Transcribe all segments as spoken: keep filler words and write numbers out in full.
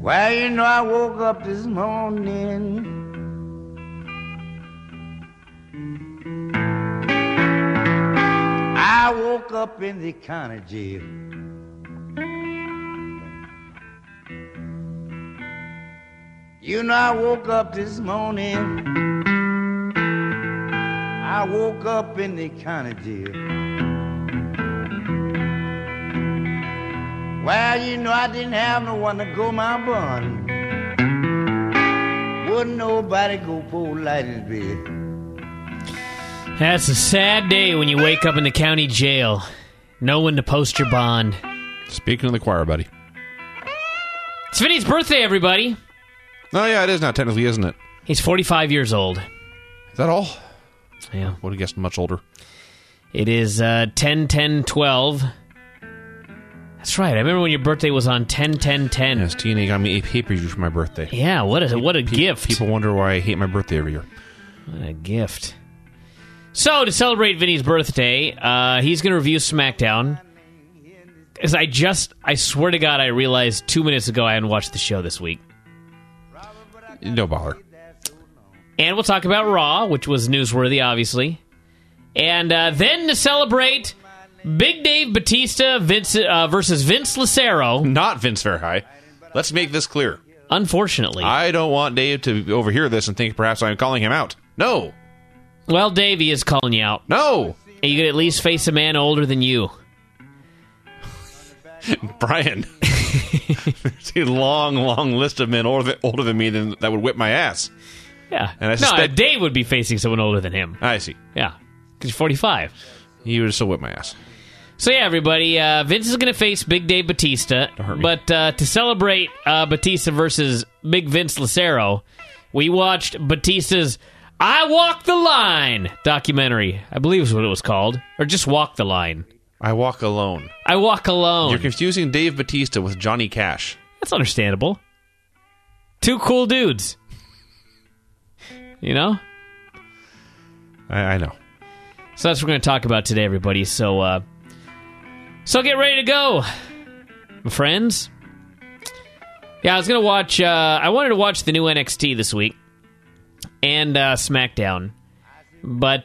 Well, you know, I woke up this morning. I woke up in the county jail. You know, I woke up this morning. I woke up in the county jail. Well, you know, I didn't have no one to go my bun. Wouldn't nobody go pour light in bed. That's a sad day when you wake up in the county jail. No one to post your bond. Speaking of the choir, buddy. It's Vinny's birthday, everybody. Oh, yeah, it is now, technically, isn't it? He's forty-five years old. Is that all? Yeah. Would have guessed much older. It is uh, ten ten twelve. That's right. I remember when your birthday was on ten ten ten. Yes, T N A got me a pay-per-view for my birthday. Yeah, what a, what a Pe- gift. People wonder why I hate my birthday every year. What a gift. So, to celebrate Vinny's birthday, uh, he's going to review SmackDown. Because I just, I swear to God, I realized two minutes ago I hadn't watched the show this week. No bother. And we'll talk about Raw, which was newsworthy, obviously. And uh, then to celebrate Big Dave Batista Vince, uh, versus Vince Lucero. Not Vince Verhey. Let's make this clear. Unfortunately. I don't want Dave to overhear this and think perhaps I'm calling him out. No. Well, Dave, he is calling you out. No. And you could at least face a man older than you. Brian. There's a long, long list of men older than, older than me than, that would whip my ass. Yeah. And I no, suspect- Dave would be facing someone older than him. I see. Yeah. Because you're forty-five. He would still whip my ass. So, yeah, everybody, uh, Vince is going to face Big Dave Batista. Don't hurt me. But uh, to celebrate uh, Batista versus Big Vince Lucero, we watched Batista's I Walk the Line documentary. I believe is what it was called. Or just Walk the Line. I walk alone. I Walk Alone. You're confusing Dave Batista with Johnny Cash. That's understandable. Two cool dudes. You know? I, I know. So that's what we're going to talk about today, everybody. So, uh, so get ready to go, my friends. Yeah, I was going to watch, uh, I wanted to watch the new N X T this week and uh, SmackDown, but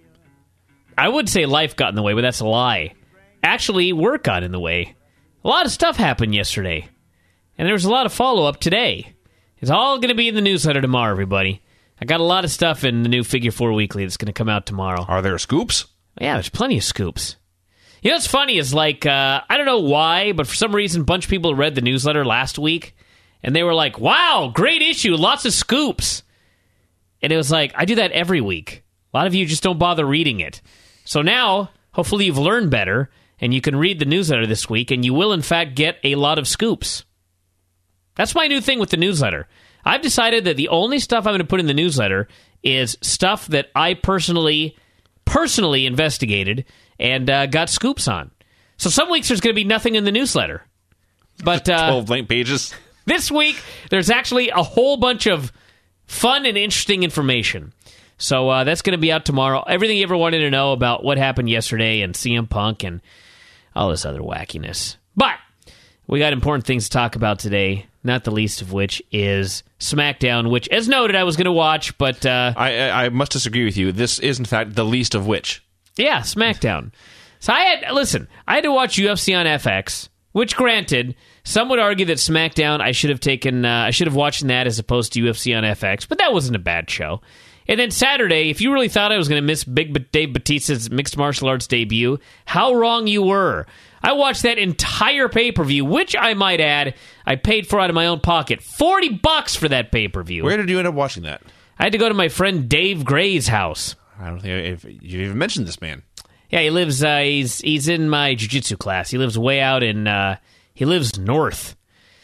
I would say life got in the way, but that's a lie. Actually, work got in the way. A lot of stuff happened yesterday, and there was a lot of follow-up today. It's all going to be in the newsletter tomorrow, everybody. I got a lot of stuff in the new Figure Four Weekly that's going to come out tomorrow. Are there scoops? Yeah, there's plenty of scoops. You know what's funny is, like, uh, I don't know why, but for some reason, a bunch of people read the newsletter last week, and they were like, wow, great issue, lots of scoops. And it was like, I do that every week. A lot of you just don't bother reading it. So now, hopefully you've learned better, and you can read the newsletter this week, and you will, in fact, get a lot of scoops. That's my new thing with the newsletter. I've decided that the only stuff I'm going to put in the newsletter is stuff that I personally, personally investigated and uh, got scoops on. So some weeks there's going to be nothing in the newsletter. But uh, twelve blank pages. This week, there's actually a whole bunch of fun and interesting information. So uh, that's going to be out tomorrow. Everything you ever wanted to know about what happened yesterday and C M Punk and all this other wackiness. But we got important things to talk about today, not the least of which is SmackDown, which, as noted, I was going to watch, but... Uh, I, I I must disagree with you. This is, in fact, the least of which. Yeah, SmackDown. So I had... Listen, I had to watch U F C on F X, which, granted, some would argue that SmackDown, I should have taken... Uh, I should have watched that as opposed to U F C on F X, but that wasn't a bad show. And then Saturday, if you really thought I was going to miss Big Dave Batista's mixed martial arts debut, how wrong you were. I watched that entire pay-per-view, which I might add, I paid for out of my own pocket. forty bucks for that pay-per-view. Where did you end up watching that? I had to go to my friend Dave Gray's house. I don't think if you even mentioned this man. Yeah, he lives, uh, he's he's in my jiu-jitsu class. He lives way out in, uh, he lives north.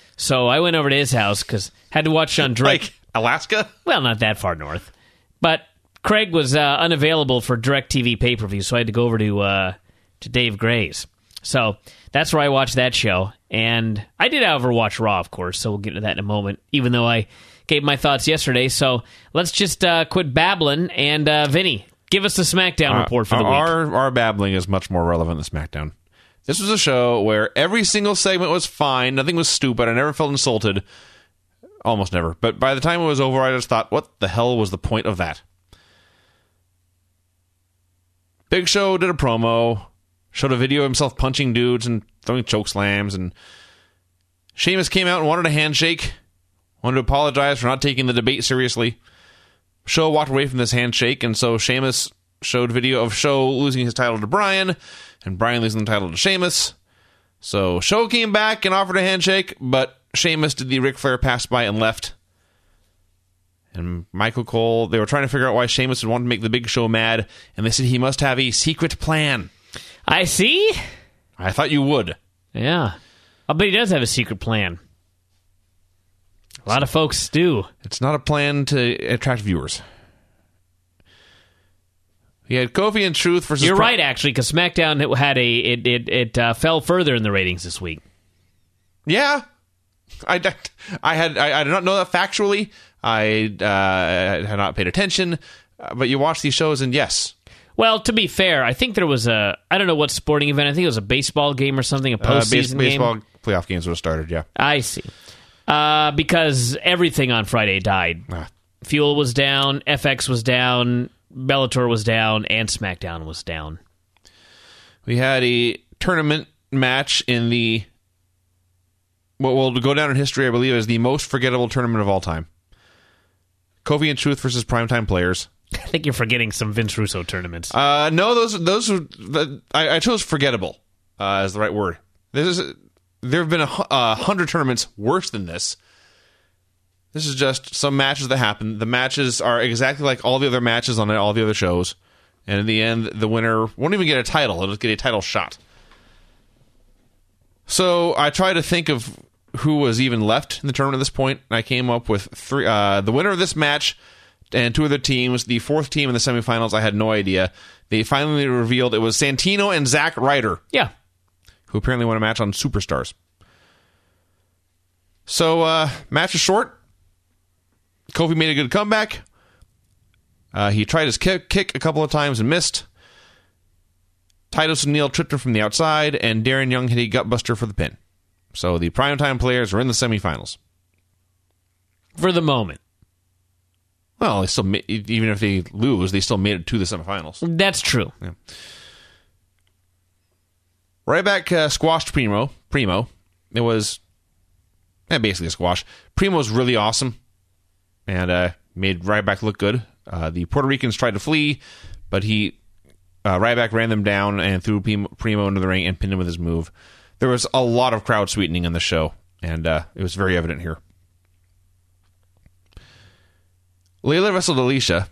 So I went over to his house because had to watch on direct... Like Alaska? Well, not that far north. But Craig was uh, unavailable for DirecTV pay-per-view, so I had to go over to uh, to Dave Gray's. So that's where I watched that show. And I did, however, watch Raw, of course, so we'll get into that in a moment, even though I gave my thoughts yesterday. So let's just uh, quit babbling. And, uh, Vinny, give us the SmackDown uh, report for the our, week. Our babbling is much more relevant than SmackDown. This was a show where every single segment was fine. Nothing was stupid. I never felt insulted. almost never. But by the time it was over, I just thought, what the hell was the point of that? Big Show did a promo, showed a video of himself punching dudes and throwing choke slams, and Sheamus came out and wanted a handshake, wanted to apologize for not taking the debate seriously. Show walked away from this handshake, and so Sheamus showed video of Show losing his title to Bryan, and Bryan losing the title to Sheamus. So Show came back and offered a handshake, but Sheamus did the Ric Flair pass by and left. And Michael Cole, they were trying to figure out why Sheamus would want to make the Big Show mad, and they said he must have a secret plan. I see. I thought you would. Yeah. I bet he does have a secret plan. A lot of folks do. It's not a plan to attract viewers. He had Kofi and Truth versus... You're Pro- right, actually, because SmackDown had a it it, it uh, fell further in the ratings this week. Yeah, I, I had I, I did not know that factually. I uh, had not paid attention, uh, but you watch these shows, and yes. Well, to be fair, I think there was a I don't know what sporting event. I think it was a baseball game or something, a postseason uh, base, game. Baseball playoff games would have started. Yeah, I see. Uh, because everything on Friday died. Ah. Fuel was down, F X was down, Bellator was down, and SmackDown was down. We had a tournament match in the what will go down in history, I believe, as the most forgettable tournament of all time. Kofi and Truth versus Primetime Players. I think you're forgetting some Vince Russo tournaments. Uh, no, those those are, the, I, I chose forgettable uh, as the right word. This is there have been a uh, hundred tournaments worse than this. This is just some matches that happen. The matches are exactly like all the other matches on all the other shows, and in the end, the winner won't even get a title; they'll just get a title shot. So I tried to think of who was even left in the tournament at this point, and I came up with three. Uh, the winner of this match and two other teams. The fourth team in the semifinals, I had no idea. They finally revealed it was Santino and Zack Ryder. Yeah. Who apparently won a match on Superstars. So, uh, match is short. Kofi made a good comeback. Uh, he tried his kick, kick a couple of times and missed. Titus O'Neil tripped him from the outside, and Darren Young hit a gutbuster for the pin. So the Primetime Players are in the semifinals. For the moment. Well, they still ma- even if they lose, they still made it to the semifinals. That's true. Yeah. Ryback uh, squashed Primo. Primo. It was eh, basically a squash. Primo's really awesome and uh, made Ryback look good. Uh, the Puerto Ricans tried to flee, but he uh, Ryback ran them down and threw Primo into the ring and pinned him with his move. There was a lot of crowd sweetening in the show, and uh, it was very evident here. Layla wrestled Alicia.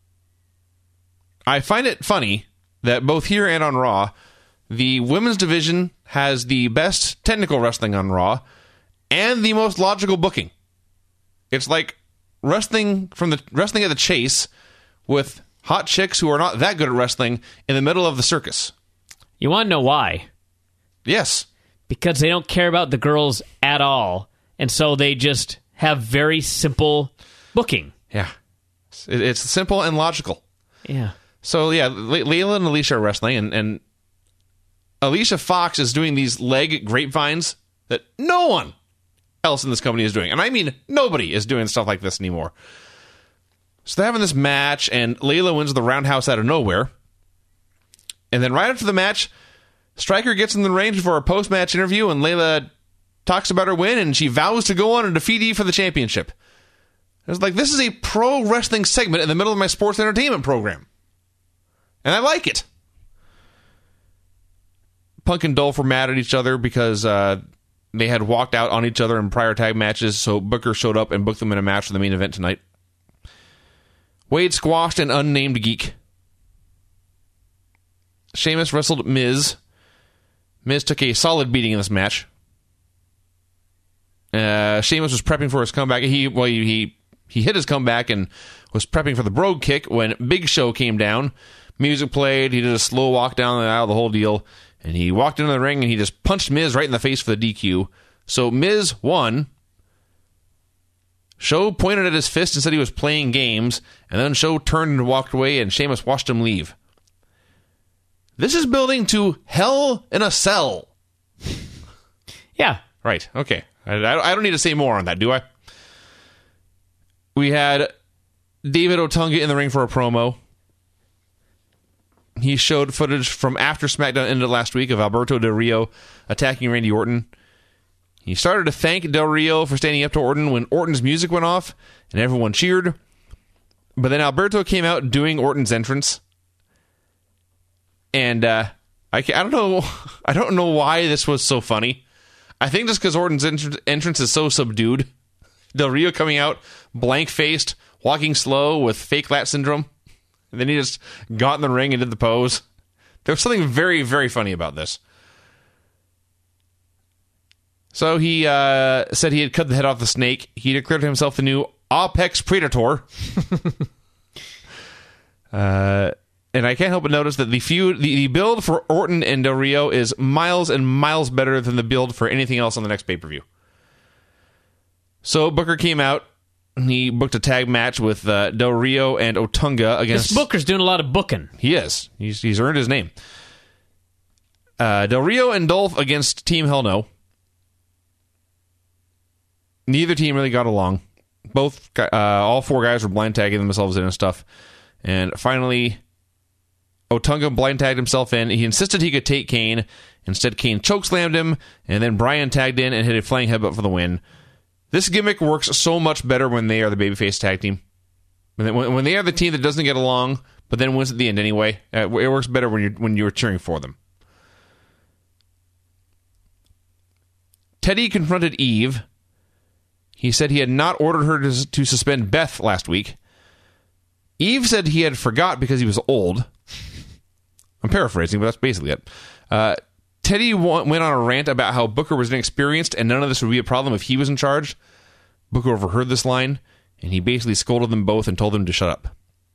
I find it funny that both here and on Raw, the women's division has the best technical wrestling on Raw and the most logical booking. It's like wrestling from the wrestling at the Chase with hot chicks who are not that good at wrestling in the middle of the circus. You want to know why? Yes. Because they don't care about the girls at all, and so they just have very simple booking. Yeah. It, it's simple and logical. Yeah. So, yeah, Le- Layla and Alicia are wrestling, and, and Alicia Fox is doing these leg grapevines that no one else in this company is doing. And I mean, nobody is doing stuff like this anymore. So they're having this match, and Layla wins the roundhouse out of nowhere. And then right after the match, Stryker gets in the ring for a post-match interview, and Layla talks about her win, and she vows to go on and defeat Eve for the championship. I was like, this is a pro wrestling segment in the middle of my sports entertainment program. And I like it. Punk and Dolph were mad at each other because uh, they had walked out on each other in prior tag matches, so Booker showed up and booked them in a match for the main event tonight. Wade squashed an unnamed geek. Sheamus wrestled Miz. Miz took a solid beating in this match. Uh, Sheamus was prepping for his comeback. He well, he he hit his comeback and was prepping for the Brogue Kick when Big Show came down. Music played. He did a slow walk down the aisle, the whole deal. And he walked into the ring and he just punched Miz right in the face for the D Q. So Miz won. Show pointed at his fist and said he was playing games. And then Show turned and walked away and Sheamus watched him leave. This is building to Hell in a Cell. Yeah. Right. Okay. I, I don't need to say more on that, do I? we had David Otunga in the ring for a promo. He showed footage from after SmackDown ended last week of Alberto Del Rio attacking Randy Orton. He started to thank Del Rio for standing up to Orton when Orton's music went off, and everyone cheered. But then Alberto came out doing Orton's entrance. And uh, I, I don't know I don't know why this was so funny. I think just because Orton's entr- entrance is so subdued. Del Rio coming out blank-faced, walking slow with fake lat syndrome. And then he just got in the ring and did the pose. There was something very, very funny about this. So he uh, said he had cut the head off the snake. He declared himself the new Apex Predator. uh, and I can't help but notice that the feud, the, the build for Orton and Del Rio is miles and miles better than the build for anything else on the next pay-per-view. So Booker came out. He booked a tag match with uh, Del Rio and Otunga against... This Booker's doing a lot of booking. He is. He's, he's earned his name. Uh, Del Rio and Dolph against Team Hell No. Neither team really got along. Both, uh, all four guys were blind tagging themselves in and stuff. And finally, Otunga blind tagged himself in. He insisted he could take Kane. Instead, Kane chokeslammed him, and then Bryan tagged in and hit a flying headbutt for the win. This gimmick works so much better when they are the babyface tag team. When they, when they are the team that doesn't get along, but then wins at the end anyway. Uh, it works better when you're when you're cheering for them. Teddy confronted Eve. He said he had not ordered her to, to suspend Beth last week. Eve said he had forgot because he was old. I'm paraphrasing, but that's basically it. Uh, Teddy went on a rant about how Booker was inexperienced and none of this would be a problem if he was in charge. Booker overheard this line, and he basically scolded them both and told them to shut up.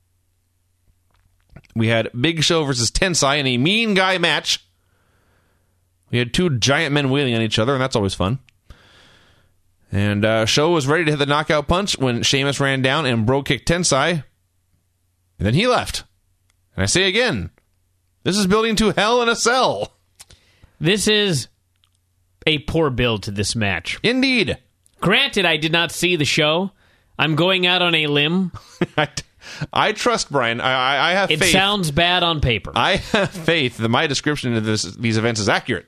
We had Big Show versus Tensai in a mean guy match. We had two giant men wailing on each other, and that's always fun. And uh, Show was ready to hit the knockout punch when Sheamus ran down and bro kicked Tensai. And then he left. And I say again, this is building to Hell in a Cell. This is a poor build to this match. Indeed. Granted, I did not see the show. I'm going out on a limb. I, I trust Brian. I, I, I have it faith. It sounds bad on paper. I have faith that my description of this, these events is accurate.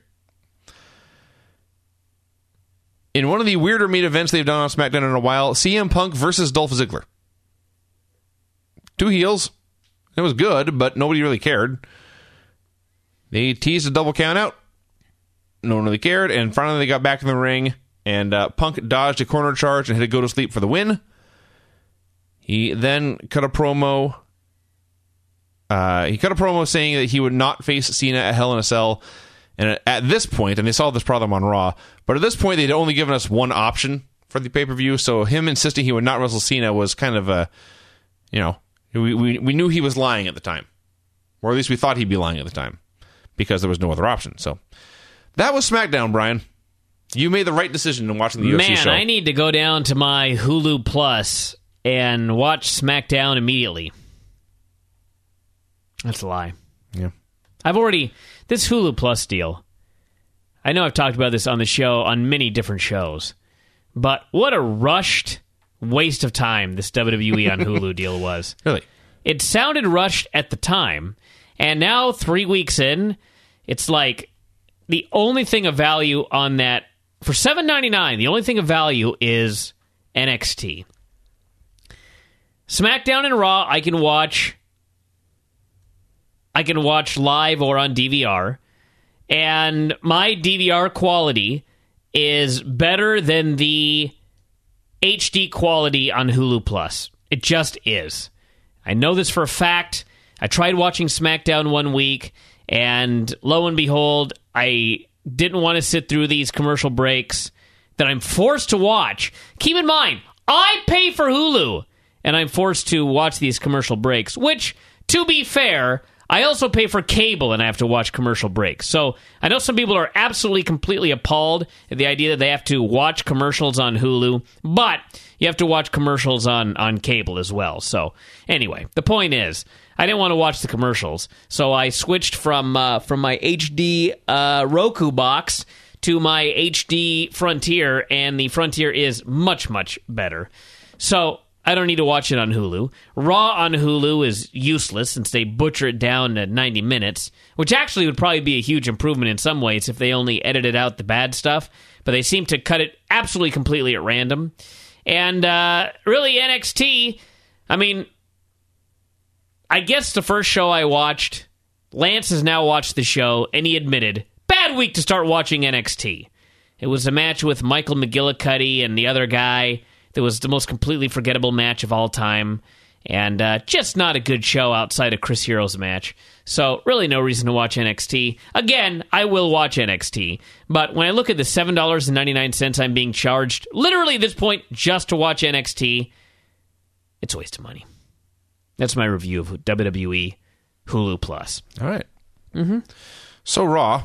In one of the weirder main events they've done on SmackDown in a while, C M Punk versus Dolph Ziggler. Two heels. It was good, but nobody really cared. They teased a double count out. No one really cared, and finally they got back in the ring, and uh, Punk dodged a corner charge and had to go to sleep for the win. He then cut a promo. Uh, he cut a promo saying that he would not face Cena at Hell in a Cell. And at this point, and they solved this problem on Raw, but at this point they'd only given us one option for the pay-per-view, so him insisting he would not wrestle Cena was kind of a, you know, we, we, we knew he was lying at the time. Or at least we thought he'd be lying at the time, because there was no other option. So that was SmackDown, Brian. You made the right decision in watching the U F C Man, show. I need to go down to my Hulu Plus and watch SmackDown immediately. That's a lie. Yeah. I've already... This Hulu Plus deal, I know I've talked about this on the show, on many different shows, but what a rushed waste of time this W W E on Hulu deal was. Really? It sounded rushed at the time, and now, three weeks in, it's like the only thing of value on that, for seven ninety-nine, the only thing of value is N X T. SmackDown and Raw, I can watch... I can watch live or on D V R, and my D V R quality is better than the H D quality on Hulu Plus. It just is. I know this for a fact. I tried watching SmackDown one week, and lo and behold, I didn't want to sit through these commercial breaks that I'm forced to watch. Keep in mind, I pay for Hulu, and I'm forced to watch these commercial breaks, which, to be fair... I also pay for cable and I have to watch commercial breaks. So I know some people are absolutely completely appalled at the idea that they have to watch commercials on Hulu, but you have to watch commercials on, on cable as well. So anyway, the point is, I didn't want to watch the commercials, so I switched from uh, from my H D uh, Roku box to my H D Frontier, and the Frontier is much, much better. So I don't need to watch it on Hulu. Raw on Hulu is useless since they butcher it down to ninety minutes, which actually would probably be a huge improvement in some ways if they only edited out the bad stuff, but they seem to cut it absolutely completely at random. And uh, really, N X T, I mean, I guess the first show I watched, Lance has now watched the show, and he admitted, bad week to start watching N X T. It was a match with Michael McGillicuddy and the other guy that was the most completely forgettable match of all time, and uh, just not a good show outside of Chris Hero's match. So really no reason to watch N X T. Again, I will watch N X T, but when I look at the seven dollars and ninety-nine cents I'm being charged, literally at this point, just to watch N X T, it's a waste of money. That's my review of W W E Hulu Plus. All right. Mm-hmm. So Raw.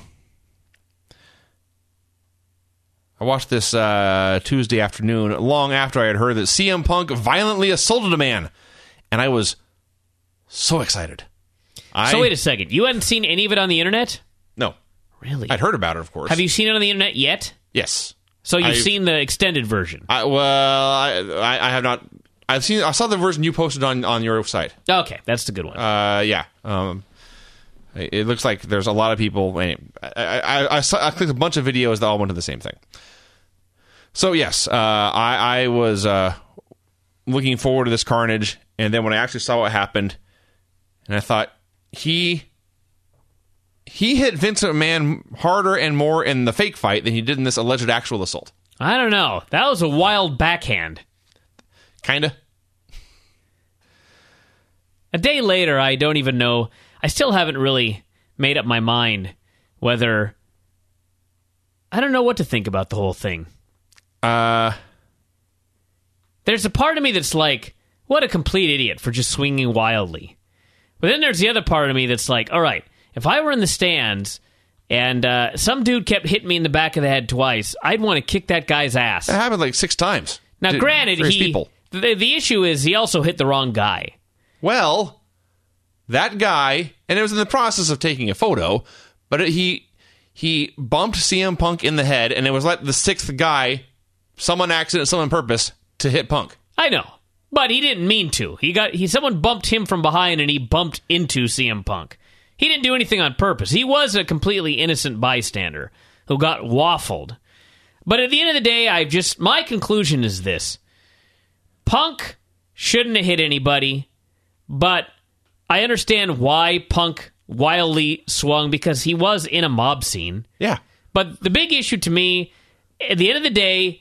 I watched this uh, Tuesday afternoon, long after I had heard that C M Punk violently assaulted a man, and I was so excited. I, so wait a second. You hadn't seen any of it on the internet? No. Really? I'd heard about it, of course. Have you seen it on the internet yet? Yes. So you've I've, seen the extended version? I, well, I, I, I have not. I've seen. I saw the version you posted on, on your site. Okay, that's the good one. Uh, yeah. Um, it looks like there's a lot of people. I, I, I, saw, I clicked a bunch of videos that all went to the same thing. So yes, uh, I, I was uh, looking forward to this carnage, and then when I actually saw what happened, and I thought he he hit Vince McMahon harder and more in the fake fight than he did in this alleged actual assault. I don't know. That was a wild backhand. Kinda. A day later, I don't even know. I still haven't really made up my mind whether. I don't know what to think about the whole thing. Uh, there's a part of me that's like, what a complete idiot for just swinging wildly. But then there's the other part of me that's like, all right, if I were in the stands and uh, some dude kept hitting me in the back of the head twice, I'd want to kick that guy's ass. It happened like six times. Now, to granted, he people. The, the issue is he also hit the wrong guy. Well, that guy, and it was in the process of taking a photo, but it, he he bumped C M Punk in the head, and it was like the sixth guy. Someone accident, someone purpose to hit Punk. I know, but he didn't mean to. He got he someone bumped him from behind, and he bumped into C M Punk. He didn't do anything on purpose. He was a completely innocent bystander who got waffled. But at the end of the day, I just my conclusion is this: Punk shouldn't have hit anybody, but I understand why Punk wildly swung because he was in a mob scene. Yeah, but the big issue to me, at the end of the day,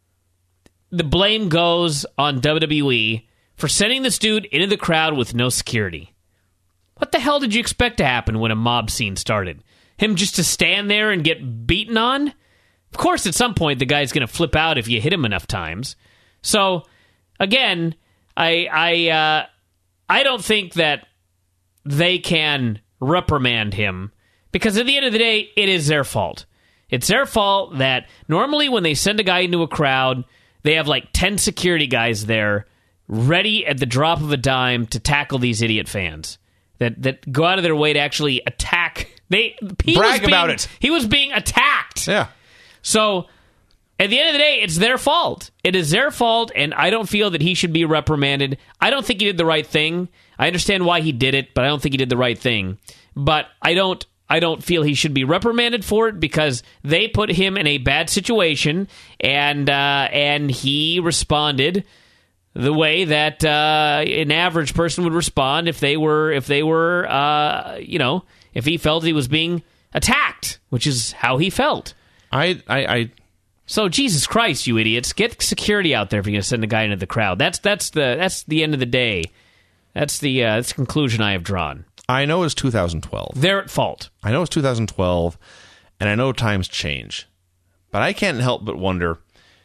the blame goes on W W E for sending this dude into the crowd with no security. What the hell did you expect to happen when a mob scene started? Him just to stand there and get beaten on? Of course, at some point, the guy's going to flip out if you hit him enough times. So, again, I I uh, I don't think that they can reprimand him because at the end of the day, it is their fault. It's their fault that normally when they send a guy into a crowd, they have like ten security guys there ready at the drop of a dime to tackle these idiot fans that that go out of their way to actually attack. They he brag was being, about it. He was being attacked. Yeah. So at the end of the day, it's their fault. It is their fault, and I don't feel that he should be reprimanded. I don't think he did the right thing. I understand why he did it, but I don't think he did the right thing. But I don't. I don't feel he should be reprimanded for it because they put him in a bad situation, and uh, and he responded the way that uh, an average person would respond if they were if they were uh, you know if he felt he was being attacked, which is how he felt. I I. I So Jesus Christ, you idiots! Get security out there if you're going to send a guy into the crowd. That's that's the that's the end of the day. That's the uh, that's the conclusion I have drawn. I know it's two thousand twelve. They're at fault. I know it's two thousand twelve, and I know times change. But I can't help but wonder,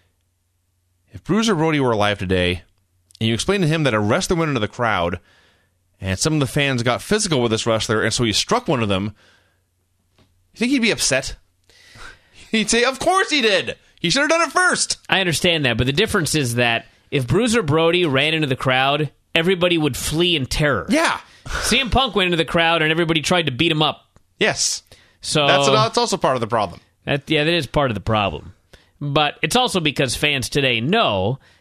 if Bruiser Brody were alive today, and you explained to him that a wrestler went into the crowd, and some of the fans got physical with this wrestler, and so he struck one of them, you think he'd be upset? He'd say, of course he did! He should have done it first! I understand that, but the difference is that if Bruiser Brody ran into the crowd, everybody would flee in terror. Yeah! C M Punk went into the crowd and everybody tried to beat him up. Yes. So that's, that's also part of the problem. That, yeah, that is part of the problem. But it's also because fans today know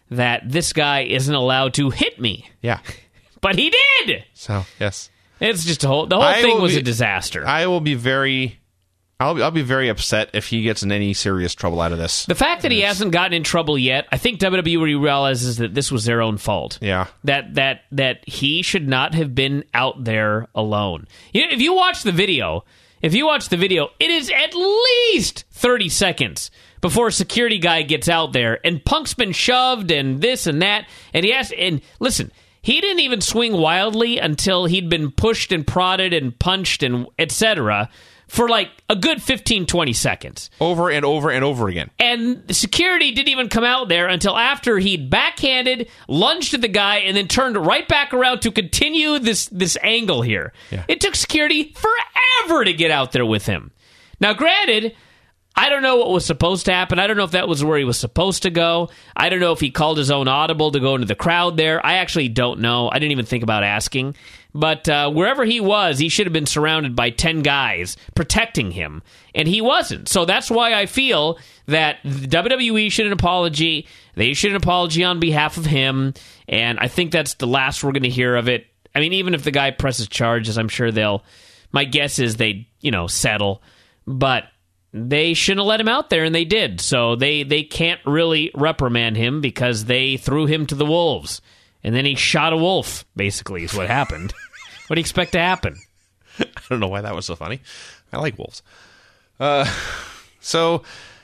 that this guy isn't allowed to hit me. Yeah. But he did! So, yes. It's just a whole, the whole I thing will was be- a disaster. I will be very... I'll be, I'll be very upset if he gets in any serious trouble out of this. The fact that he hasn't gotten in trouble yet, I think W W E realizes that this was their own fault. Yeah. That that that he should not have been out there alone. You know, if you watch the video, if you watch the video, it is at least thirty seconds before a security guy gets out there, and Punk's been shoved and this and that, and he has and listen, he didn't even swing wildly until he'd been pushed and prodded and punched and et cetera for like a good fifteen, twenty seconds. Over and over and over again. And the security didn't even come out there until after he'd backhanded, lunged at the guy, and then turned right back around to continue this, this angle here. Yeah. It took security forever to get out there with him. Now, granted, I don't know what was supposed to happen. I don't know if that was where he was supposed to go. I don't know if he called his own audible to go into the crowd there. I actually don't know. I didn't even think about asking. But uh, wherever he was, he should have been surrounded by ten guys protecting him, and he wasn't. So that's why I feel that the W W E should an apology. They should an apology on behalf of him, and I think that's the last we're going to hear of it. I mean, even if the guy presses charges, I'm sure they'll... My guess is they, you know, settle. But they shouldn't have let him out there, and they did. So they, they can't really reprimand him because they threw him to the wolves. And then he shot a wolf, basically, is what happened. What do you expect to happen? I don't know why that was so funny. I like wolves. Uh, so,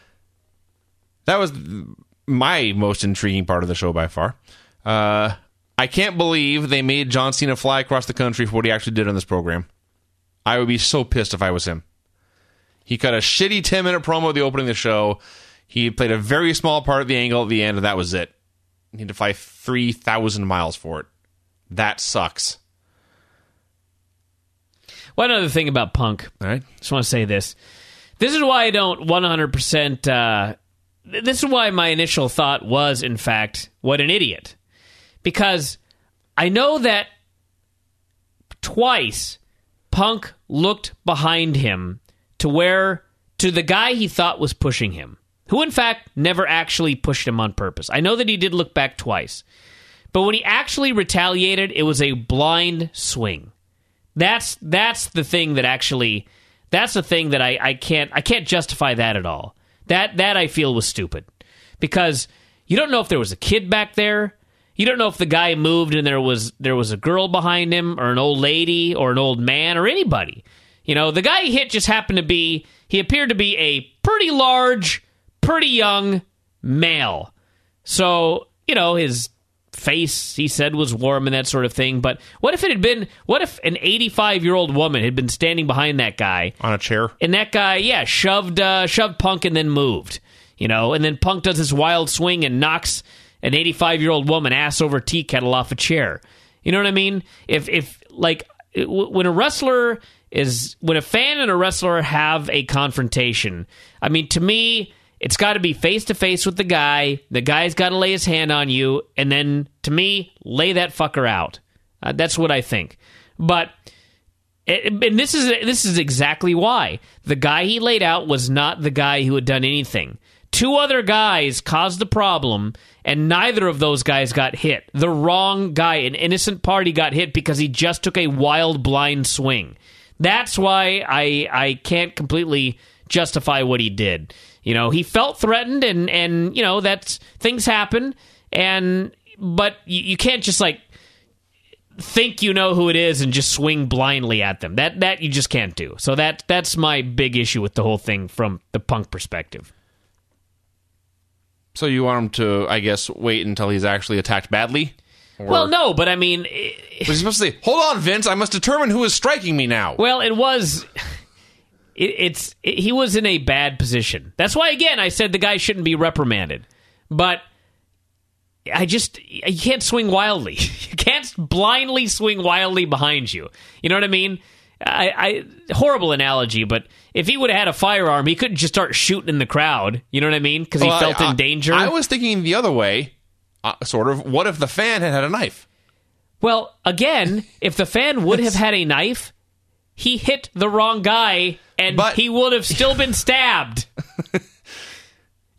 that was my most intriguing part of the show by far. Uh, I can't believe they made John Cena fly across the country for what he actually did on this program. I would be so pissed if I was him. He cut a shitty ten-minute promo at the opening of the show. He played a very small part of the angle at the end, and that was it. He had to fly three thousand miles for it. That sucks. One other thing about Punk. All right. Just want to say this. This is why I don't one hundred percent... Uh, this is why my initial thought was, in fact, what an idiot. Because I know that twice Punk looked behind him to where... to the guy he thought was pushing him. Who, in fact, never actually pushed him on purpose. I know that he did look back twice. But when he actually retaliated, it was a blind swing. That's that's the thing that actually... That's the thing that I, I can't I can't justify that at all. That that I feel was stupid. Because you don't know if there was a kid back there. You don't know if the guy moved and there was there was a girl behind him, or an old lady, or an old man, or anybody. You know, the guy he hit just happened to be... He appeared to be a pretty large... pretty young male. So, you know, his face, he said, was warm and that sort of thing. But what if it had been, what if an eighty-five-year-old woman had been standing behind that guy? On a chair? And that guy, yeah, shoved, uh, shoved Punk and then moved. You know, and then Punk does this wild swing and knocks an eighty-five-year-old woman ass over tea kettle off a chair. You know what I mean? If, if like, it, when a wrestler is, when a fan and a wrestler have a confrontation, I mean, to me... It's got to be face-to-face with the guy. The guy's got to lay his hand on you. And then, to me, lay that fucker out. Uh, that's what I think. But, and this is this is exactly why. The guy he laid out was not the guy who had done anything. Two other guys caused the problem, and neither of those guys got hit. The wrong guy, an innocent party, got hit because he just took a wild, blind swing. That's why I I can't completely justify what he did. You know, he felt threatened, and, and you know, that's, things happen, and, but you, you can't just, like, think you know who it is and just swing blindly at them. That, that you just can't do. So that, that's my big issue with the whole thing from the Punk perspective. So you want him to, I guess, wait until he's actually attacked badly? Or... Well, no, but I mean... It, was he supposed to say, hold on, Vince, I must determine who is striking me now? Well, it was... It, it's it, he was in a bad position. That's why, again, I said the guy shouldn't be reprimanded. But I just... You can't swing wildly. You can't blindly swing wildly behind you. You know what I mean? I, I horrible analogy, but if he would have had a firearm, he couldn't just start shooting in the crowd. You know what I mean? Because he well, felt I, in danger. I was thinking the other way, uh, sort of. What if the fan had had a knife? Well, again, if the fan would have had a knife, he hit the wrong guy, and but, he would have still been stabbed. You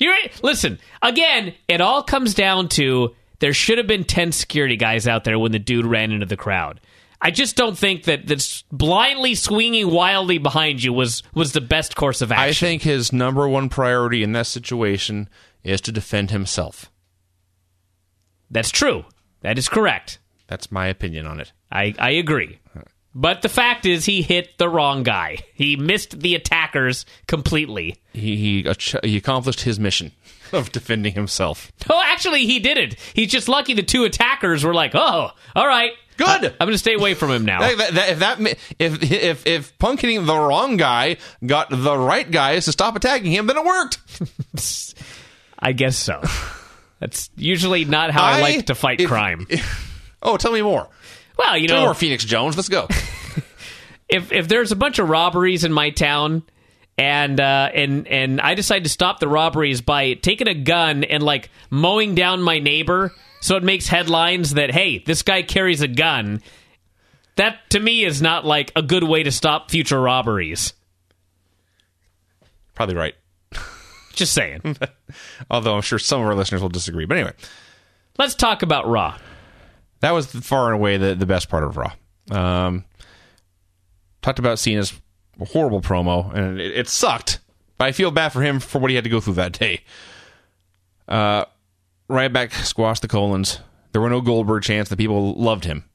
Here, listen, again, it all comes down to there should have been ten security guys out there when the dude ran into the crowd. I just don't think that this blindly swinging wildly behind you was, was the best course of action. I think his number one priority in that situation is to defend himself. That's true. That is correct. That's my opinion on it. I, I agree. But the fact is he hit the wrong guy. He missed the attackers completely. He he, ach- he accomplished his mission of defending himself. No, actually, he didn't. He's just lucky the two attackers were like, oh, all right. Good. I, I'm going to stay away from him now. That, that, if that if if if Punk hitting the wrong guy got the right guys to stop attacking him, then it worked. I guess so. That's usually not how I, I like to fight if, crime. If, oh, tell me more. Well, you tell know, me more, Phoenix Jones. Let's go. if if there's a bunch of robberies in my town, and uh, and and I decide to stop the robberies by taking a gun and like mowing down my neighbor, so it makes headlines that hey, this guy carries a gun. That to me is not like a good way to stop future robberies. Probably right. Just saying. Although I'm sure some of our listeners will disagree. But anyway. Let's talk about Raw. That was far and away the, the best part of Raw. Um, talked about Cena's horrible promo, and it, it sucked. But I feel bad for him for what he had to go through that day. Uh, Ryback squashed the Colons. There were no Goldberg chants. The people loved him.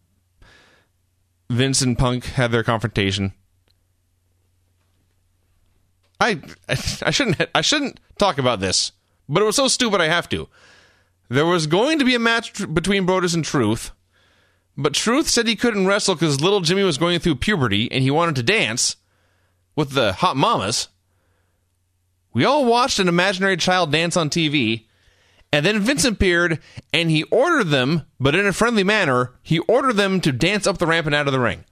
Vince and Punk had their confrontation. I, I I shouldn't I shouldn't talk about this, but it was so stupid I have to. There was going to be a match tr- between Brodus and Truth, but Truth said he couldn't wrestle because little Jimmy was going through puberty and he wanted to dance with the hot mamas. We all watched an imaginary child dance on T V, and then Vince appeared and he ordered them, but in a friendly manner, he ordered them to dance up the ramp and out of the ring.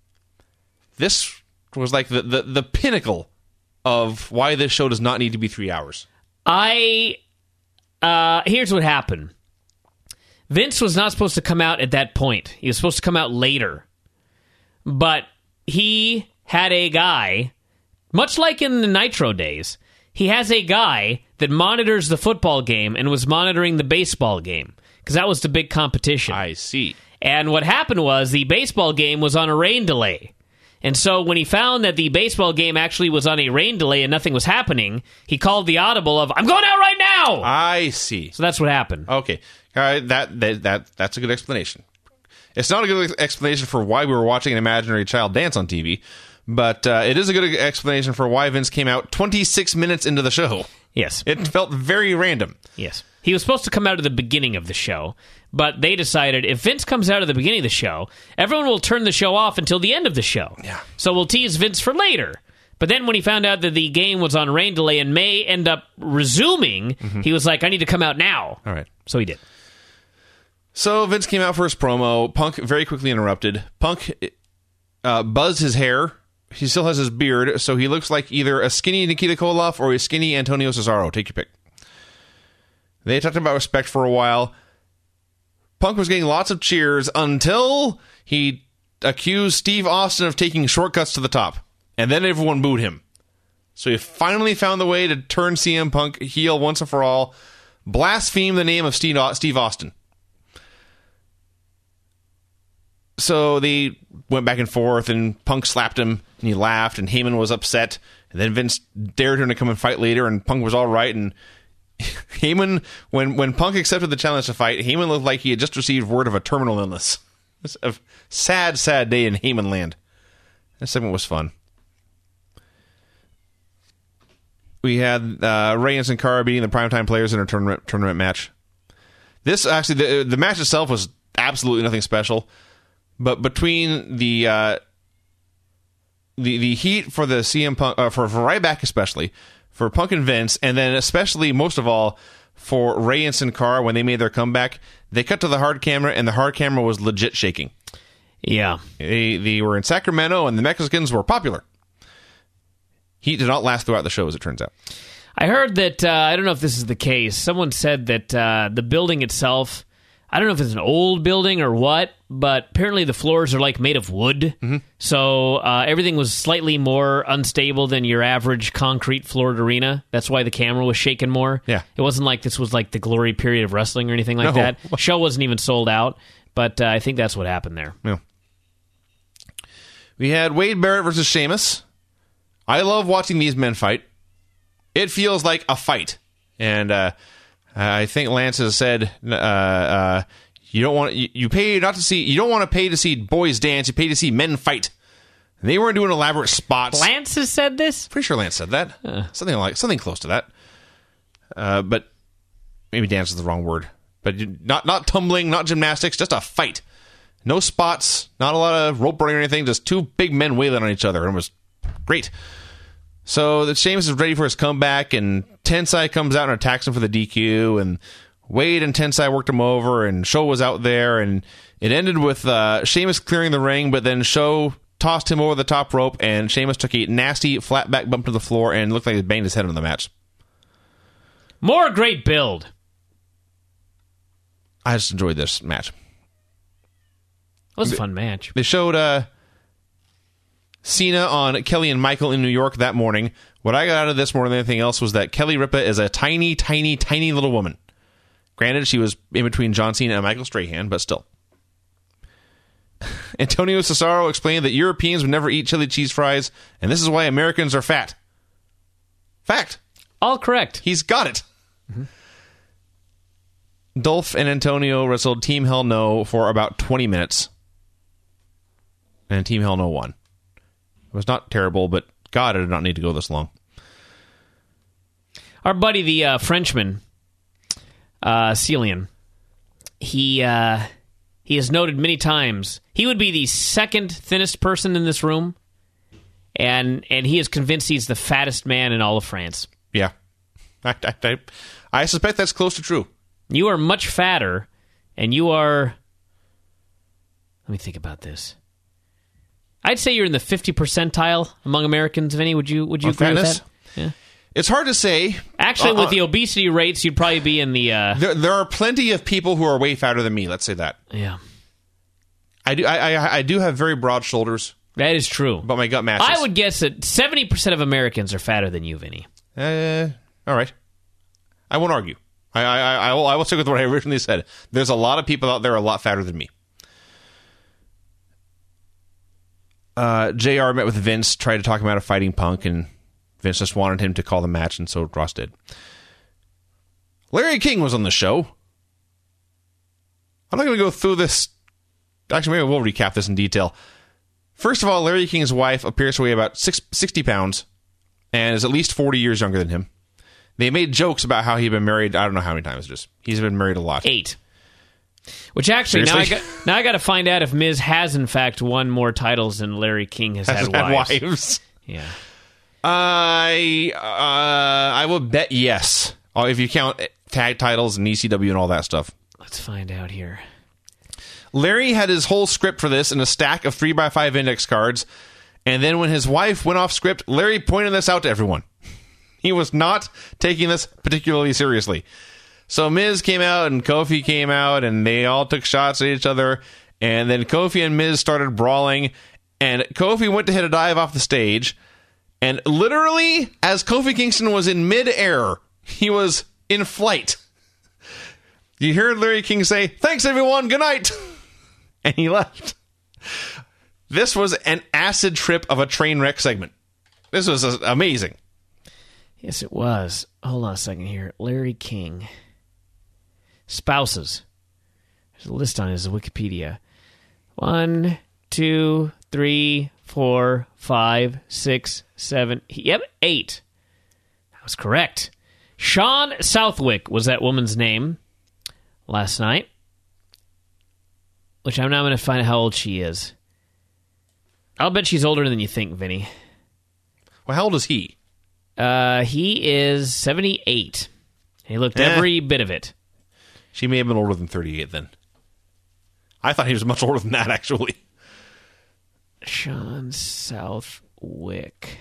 This was like the, the, the pinnacle of why this show does not need to be three hours. I, uh, here's what happened. Vince was not supposed to come out at that point. He was supposed to come out later. But he had a guy, much like in the Nitro days, he has a guy that monitors the football game and was monitoring the baseball game. Because that was the big competition. I see. And what happened was the baseball game was on a rain delay. And so when he found that the baseball game actually was on a rain delay and nothing was happening, he called the audible of, I'm going out right now! I see. So that's what happened. Okay. All right, that, that that that's a good explanation. It's not a good explanation for why we were watching an imaginary child dance on T V, but uh, it is a good explanation for why Vince came out twenty-six minutes into the show. Yes. It felt very random. Yes. He was supposed to come out at the beginning of the show, but they decided if Vince comes out at the beginning of the show, everyone will turn the show off until the end of the show. Yeah. So we'll tease Vince for later. But then when he found out that the game was on rain delay and may end up resuming, mm-hmm. he was like, I need to come out now. All right. So he did. So Vince came out for his promo. Punk very quickly interrupted. Punk uh, buzzed his hair. He still has his beard, so he looks like either a skinny Nikita Koloff or a skinny Antonio Cesaro. Take your pick. They talked about respect for a while. Punk was getting lots of cheers until he accused Steve Austin of taking shortcuts to the top. And then everyone booed him. So he finally found the way to turn C M Punk heel once and for all. Blaspheme the name of Steve Austin. So they went back and forth, and Punk slapped him, and he laughed, and Heyman was upset. And then Vince dared him to come and fight later, and Punk was all right. And Heyman, when, when Punk accepted the challenge to fight, Heyman looked like he had just received word of a terminal illness. It's a sad, sad day in Heyman land. That segment was fun. We had uh, Rey and Sin Cara beating the Primetime Players in a tournament tournament match. This actually, the the match itself was absolutely nothing special, but between the uh, the the heat for the C M Punk uh, for, for Ryback especially, for Punk and Vince, and then especially most of all for Rey and Sin Cara when they made their comeback, they cut to the hard camera and the hard camera was legit shaking. Yeah, they they were in Sacramento and the Mexicans were popular. Heat did not last throughout the show, as it turns out. I heard that, uh, I don't know if this is the case, someone said that uh, the building itself I don't know if it's an old building or what, but apparently the floors are like made of wood. Mm-hmm. So uh, everything was slightly more unstable than your average concrete floored arena. That's why the camera was shaking more. Yeah. It wasn't like this was like the glory period of wrestling or anything like No. that. Show wasn't even sold out, but uh, I think that's what happened there. Yeah. We had Wade Barrett versus Sheamus. I love watching these men fight. It feels like a fight. And uh, I think Lance has said, uh, uh, you don't want you, you pay not to see you don't want to pay to see boys dance. You pay to see men fight. And they weren't doing elaborate spots. Lance has said this? Pretty sure Lance said that. Uh. Something like something close to that. Uh, but maybe dance is the wrong word. But you- not not tumbling, not gymnastics, just a fight. No spots, not a lot of rope burning or anything. Just two big men wailing on each other, and it was great. So the Sheamus is ready for his comeback, and Tensai comes out and attacks him for the D Q, and Wade and Tensai worked him over, and Sho was out there, and it ended with uh, Sheamus clearing the ring, but then Sho tossed him over the top rope, and Sheamus took a nasty flat back bump to the floor and looked like he banged his head on the match. More great build. I just enjoyed this match. It was a fun match. They showed uh, Cena on Kelly and Michael in New York that morning. What I got out of this more than anything else was that Kelly Ripa is a tiny, tiny, tiny little woman. Granted, she was in between John Cena and Michael Strahan, but still. Antonio Cesaro explained that Europeans would never eat chili cheese fries, and this is why Americans are fat. Fact. All correct. He's got it. Mm-hmm. Dolph and Antonio wrestled Team Hell No for about twenty minutes. And Team Hell No won. It was not terrible, but God, it did not need to go this long. Our buddy, the uh, Frenchman, uh, Celian, he uh, he has noted many times he would be the second thinnest person in this room, and and he is convinced he's the fattest man in all of France. Yeah. I, I, I, I suspect that's close to true. You are much fatter, and you are... Let me think about this. I'd say you're in the fifty percentile among Americans, Vinny. Would you would you On agree fatness? with that? Yeah. It's hard to say. Actually, Uh, with uh, the obesity rates, you'd probably be in the... Uh, There, there are plenty of people who are way fatter than me, let's say that. yeah. I do, I, I, I do have very broad shoulders, That is true. but my gut matches. I would guess that seventy percent of Americans are fatter than you, Vinny. Uh, all right. I won't argue. I, I, I, I, will, I will stick with what I originally said. There's a lot of people out there a lot fatter than me. Uh, J R met with Vince, tried to talk him out of fighting Punk, and Vince just wanted him to call the match, and so Ross did. Larry King was on the show. I'm not going to go through this. Actually, maybe we'll recap this in detail. First of all, Larry King's wife appears to weigh about six, sixty pounds and is at least forty years younger than him. They made jokes about how he'd been married, I don't know how many times, just he's been married a lot. Eight. Which actually, now I, Seriously? got, now I got to find out if Miz has, in fact, won more titles than Larry King has, Has had had wives. wives. Yeah. I uh, I will bet yes. Oh, if you count tag titles and E C W and all that stuff. Let's find out here. Larry had his whole script for this in a stack of three by five index cards, and then when his wife went off script, Larry pointed this out to everyone. He was not taking this particularly seriously. So Miz came out and Kofi came out, and they all took shots at each other, and then Kofi and Miz started brawling, and Kofi went to hit a dive off the stage, and literally, as Kofi Kingston was in mid-air, he was in flight. You heard Larry King say, "Thanks, everyone. Good night." And he left. This was an acid trip of a train wreck segment. This was uh, amazing. Yes, it was. Hold on a second here. Larry King. Spouses. There's a list on his Wikipedia. One, two, three, four, five, six, seven. Yep, eight. That was correct. Sean Southwick was that woman's name last night. Which I'm now going to find out how old she is. I'll bet she's older than you think, Vinny. Well, how old is he? Uh, he is seventy-eight. He looked Eh. every bit of it. She may have been older than thirty-eight then. I thought he was much older than that, actually. Sean Southwick.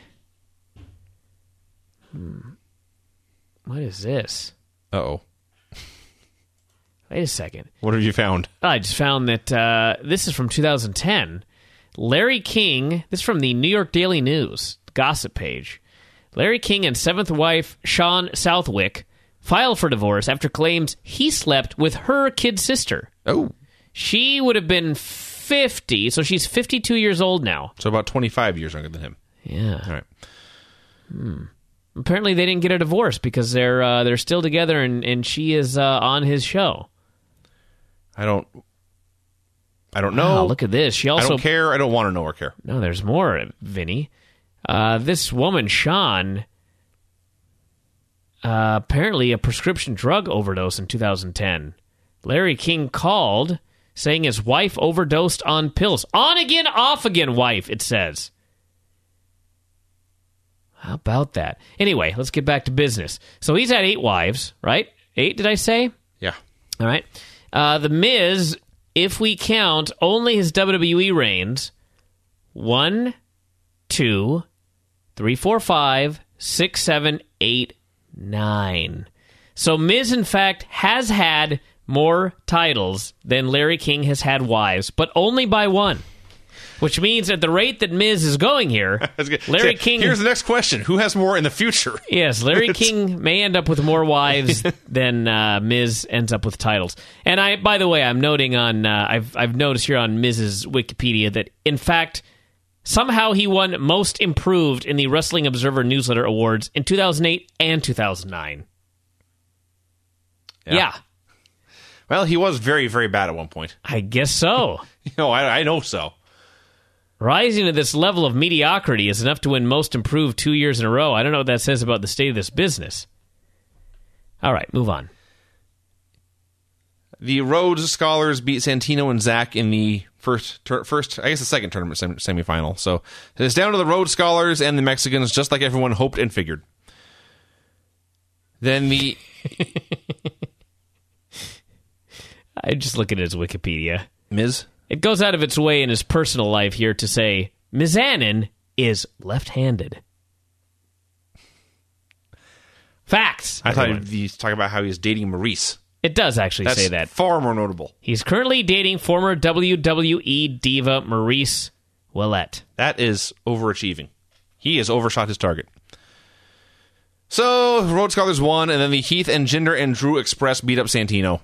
Hmm. What is this? Uh-oh. Wait a second. What have you found? I just found that uh, this is from two thousand ten. Larry King, this is from the New York Daily News, gossip page. Larry King and seventh wife Sean Southwick filed for divorce after claims he slept with her kid sister. Oh. She would have been fifty, so she's fifty-two years old now. So about twenty-five years younger than him. Yeah. All right. Hmm. Apparently they didn't get a divorce because they're uh, they're still together and, and she is uh, on his show. I don't I don't know. Wow, look at this. She also I don't care. I don't want to know or care. No, there's more, Vinny. Uh, this woman, Sean, uh, apparently a prescription drug overdose in two thousand ten. Larry King called saying his wife overdosed on pills. On again, off again wife, it says. How about that? Anyway, let's get back to business. So he's had eight wives, right? Eight, did I say? Yeah. All right. Uh, the Miz, if we count only his W W E reigns, one, two, three, four, five, six, seven, eight, nine. So Miz, in fact, has had more titles than Larry King has had wives, but only by one. Which means at the rate that Miz is going here, Larry Say, King... Here's the next question. Who has more in the future? Yes, Larry King may end up with more wives than uh, Miz ends up with titles. And I, by the way, I'm noting on... Uh, I've I've noticed here on Miz's Wikipedia that, in fact, somehow he won Most Improved in the Wrestling Observer Newsletter Awards in two thousand eight and two thousand nine. Yeah. yeah. Well, he was very, very bad at one point. I guess so. No, I, I know so. Rising to this level of mediocrity is enough to win Most Improved two years in a row. I don't know what that says about the state of this business. All right, move on. The Rhodes Scholars beat Santino and Zach in the first, tur- first, I guess the second tournament sem- semifinal. So it's down to the Rhodes Scholars and the Mexicans, just like everyone hoped and figured. Then the... I just look at his Wikipedia. Miz? It goes out of its way in his personal life here to say Mizanin is left-handed. Facts. I everyone. thought he was talking about how he's dating Maurice. It does actually That's say that. Far more notable. He's currently dating former W W E diva Maurice Ouellet. That is overachieving. He has overshot his target. So, Rhodes Scholars won, and then the Heath and Jinder and Drew Express beat up Santino.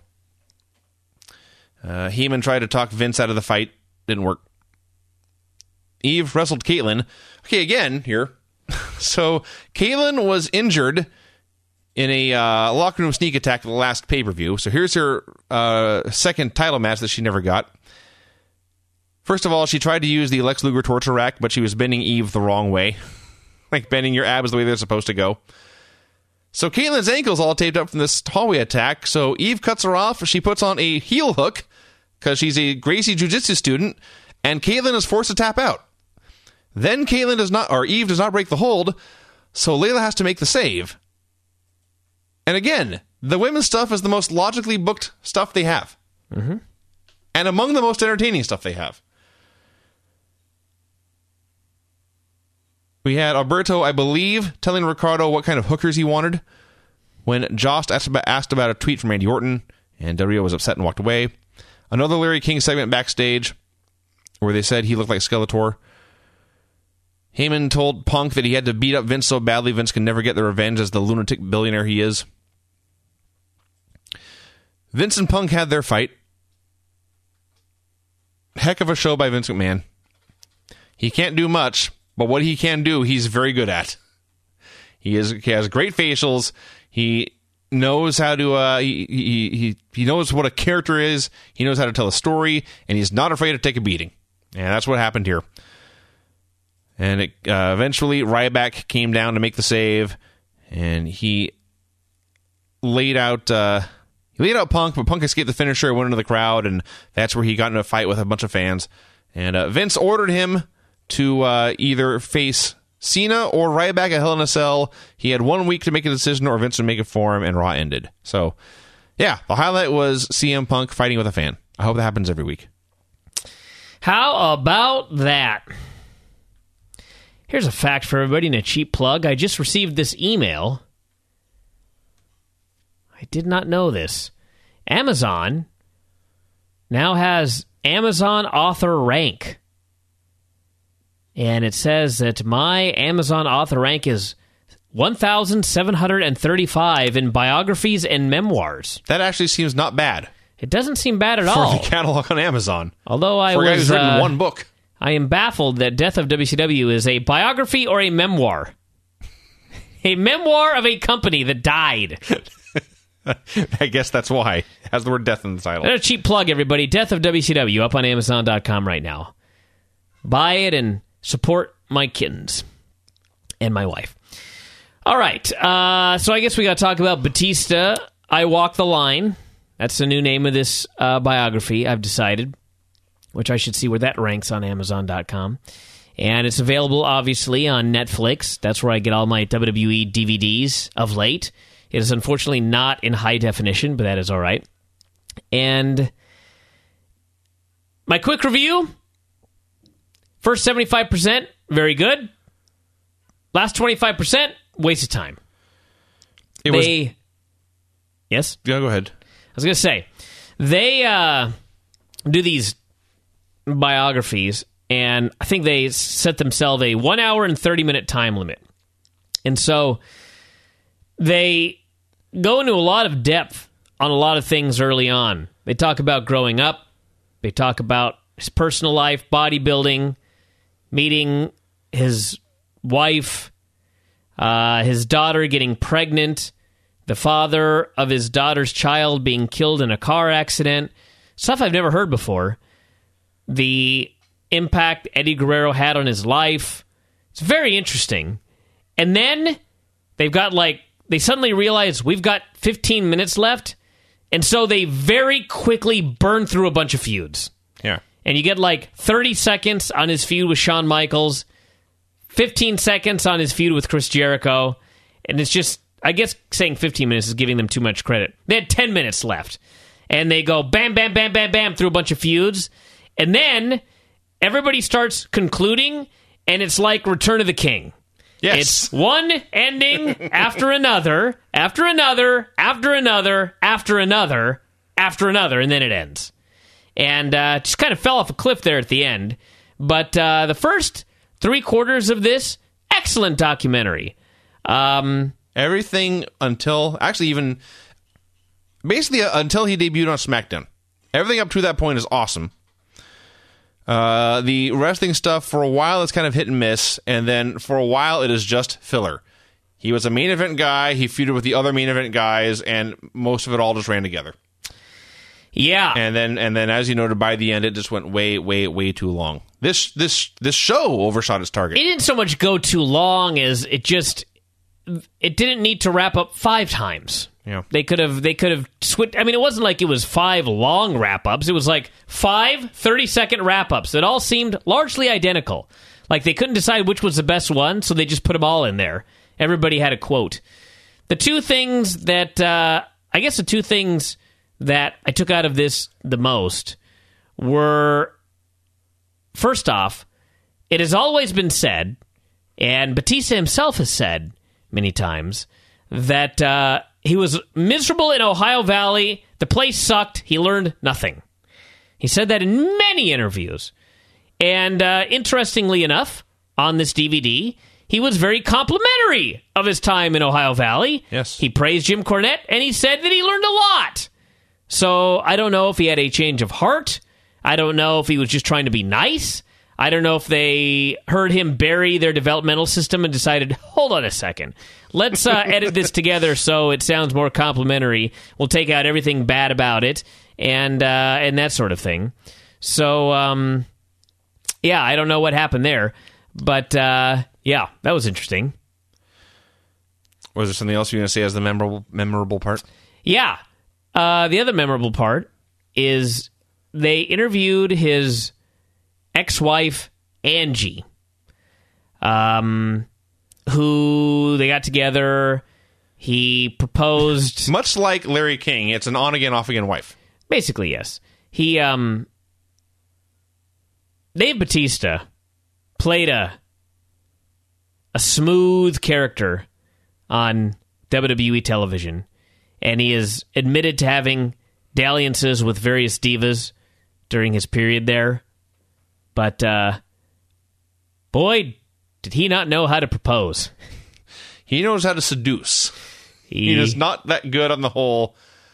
Uh, Heyman tried to talk Vince out of the fight. Didn't work. Eve wrestled Caitlyn. Okay, again, here. So, Caitlyn was injured in a uh, locker room sneak attack at the last pay-per-view. So, here's her uh, second title match that she never got. First of all, she tried to use the Lex Luger torture rack, but she was bending Eve the wrong way. Like bending your abs the way they're supposed to go. So Caitlyn's ankle's all taped up from this hallway attack, so Eve cuts her off. She puts on a heel hook, because she's a Gracie Jiu-Jitsu student, and Caitlyn is forced to tap out. Then Caitlyn does not, or Eve does not break the hold, so Layla has to make the save. And again, the women's stuff is the most logically booked stuff they have. Mm-hmm. And among the most entertaining stuff they have. We had Alberto, I believe, telling Ricardo what kind of hookers he wanted when Jost asked about, asked about a tweet from Randy Orton, and Del Rio was upset and walked away. Another Larry King segment backstage where they said he looked like Skeletor. Heyman told Punk that he had to beat up Vince so badly Vince can never get the revenge as the lunatic billionaire he is. Vince and Punk had their fight. Heck of a show by Vince McMahon. He can't do much, but what he can do, he's very good at. He is he has great facials. He knows how to uh, he, he he he knows what a character is. He knows how to tell a story, and he's not afraid to take a beating. And that's what happened here. And it, uh, eventually, Ryback came down to make the save, and he laid out uh, he laid out Punk, but Punk escaped the finisher, went into the crowd, and that's where he got into a fight with a bunch of fans. And uh, Vince ordered him to uh, either face Cena or Ryback at Hell in a Cell. He had one week to make a decision, or Vince would make it for him, and Raw ended. So, yeah, the highlight was C M Punk fighting with a fan. I hope that happens every week. How about that? Here's a fact for everybody and a cheap plug. I just received this email. I did not know this. Amazon now has Amazon author rank. And it says that my Amazon author rank is one thousand seven hundred thirty-five in biographies and memoirs. That actually seems not bad. It doesn't seem bad at for all. For the catalog on Amazon. Although I for a guy was who's written uh, one book. I am baffled that Death of W C W is a biography or a memoir. A memoir of a company that died. I guess that's why. It has the word death in the title. And a cheap plug, everybody. Death of W C W up on Amazon dot com right now. Buy it and support my kittens and my wife. All right. Uh, so I guess we got to talk about Batista. I Walk the Line. That's the new name of this uh, biography, I've decided, which I should see where that ranks on Amazon dot com. And it's available, obviously, on Netflix. That's where I get all my W W E D V Ds of late. It is unfortunately not in high definition, but that is all right. And my quick review, first seventy-five percent, very good. Last twenty-five percent, waste of time. It they, was... Yes? Yeah, go ahead. I was going to say, they uh, do these biographies, and I think they set themselves a one hour and thirty minute time limit. And so they go into a lot of depth on a lot of things early on. They talk about growing up. They talk about his personal life, bodybuilding, meeting his wife, uh, his daughter getting pregnant, the father of his daughter's child being killed in a car accident, stuff I've never heard before, the impact Eddie Guerrero had on his life. It's very interesting. And then they've got like, they suddenly realize we've got fifteen minutes left, and so they very quickly burn through a bunch of feuds. Yeah. And you get like thirty seconds on his feud with Shawn Michaels, fifteen seconds on his feud with Chris Jericho, and it's just, I guess saying fifteen minutes is giving them too much credit. They had ten minutes left, and they go bam, bam, bam, bam, bam through a bunch of feuds, and then everybody starts concluding, and it's like Return of the King. Yes. It's one ending after another, after another, after another, after another, after another, and then it ends. And uh, just kind of fell off a cliff there at the end. But uh, the first three quarters of this, excellent documentary. Um, Everything until, actually even, basically uh, until he debuted on SmackDown. Everything up to that point is awesome. Uh, the wrestling stuff, for a while, it's kind of hit and miss, and then for a while, it is just filler. He was a main event guy, he feuded with the other main event guys, and most of it all just ran together. Yeah. And then, and then, as you noted, by the end, it just went way, way, way too long. This, this, this show overshot its target. It didn't so much go too long as it just, it didn't need to wrap up five times. Yeah. They could have, they could have switched. I mean, it wasn't like it was five long wrap-ups. It was like five thirty-second wrap-ups that all seemed largely identical. Like they couldn't decide which was the best one, so they just put them all in there. Everybody had a quote. The two things that, uh, I guess the two things that I took out of this the most were, first off, it has always been said, and Batista himself has said many times, that uh, he was miserable in Ohio Valley, the place sucked, he learned nothing. He said that in many interviews. And uh, interestingly enough, on this D V D, he was very complimentary of his time in Ohio Valley. Yes. He praised Jim Cornette, and he said that he learned a lot. So I don't know if he had a change of heart. I don't know if he was just trying to be nice. I don't know if they heard him bury their developmental system and decided, hold on a second, let's uh, edit this together so it sounds more complimentary. We'll take out everything bad about it and uh, and that sort of thing. So, um, yeah, I don't know what happened there. But, uh, yeah, that was interesting. Was there something else you were going to say as the memorable memorable part? Yeah. Uh, the other memorable part is they interviewed his ex-wife, Angie, um, who they got together. He proposed. Much like Larry King, it's an on-again, off-again wife. Basically, yes. He, um, Dave Batista played a, a smooth character on W W E television, and he is admitted to having dalliances with various divas during his period there. But, uh, boy, did he not know how to propose. He knows how to seduce. He, he is not that good on the whole...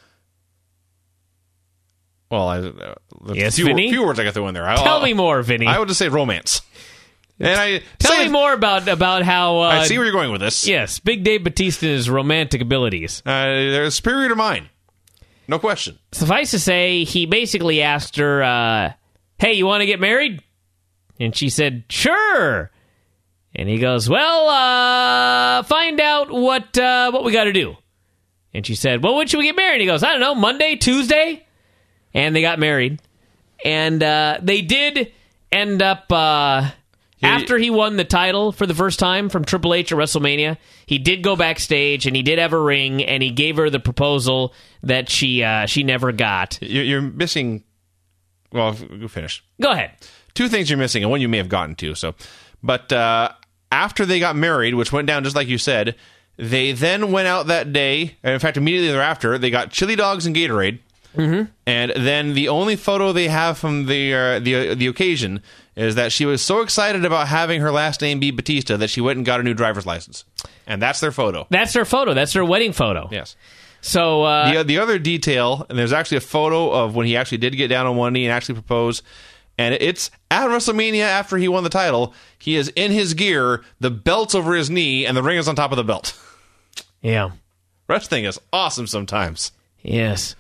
Well, I, uh, yes, few, Vinny? few words I got to throw in there. I, Tell I'll, me more, Vinny. I would just say romance. And I Tell say, me more about, about how... Uh, I see where you're going with this. Yes, Big Dave Batista's romantic abilities. Uh, they're superior to mine. No question. Suffice to say, he basically asked her, uh, hey, you want to get married? And she said, sure. And he goes, well, uh, find out what uh, what we got to do. And she said, well, when should we get married? He goes, I don't know, Monday, Tuesday? And they got married. And uh, they did end up, uh, Yeah, after he won the title for the first time from Triple H at WrestleMania, he did go backstage and he did have a ring and he gave her the proposal that she uh, she never got. You're, you're missing... Well, go finish. Go ahead. Two things you're missing, and one you may have gotten to. So, But uh, after they got married, which went down just like you said, they then went out that day, and in fact, immediately thereafter, they got chili dogs and Gatorade. Mm-hmm. And then the only photo they have from the uh, the uh, the occasion is that she was so excited about having her last name be Batista that she went and got a new driver's license, and that's their photo. That's their photo. That's their wedding photo. Yes. So uh, the the other detail, and there's actually a photo of when he actually did get down on one knee and actually propose, and it's at WrestleMania after he won the title. He is in his gear, the belt's over his knee, and the ring is on top of the belt. Yeah. Wrestling is awesome sometimes. Yes.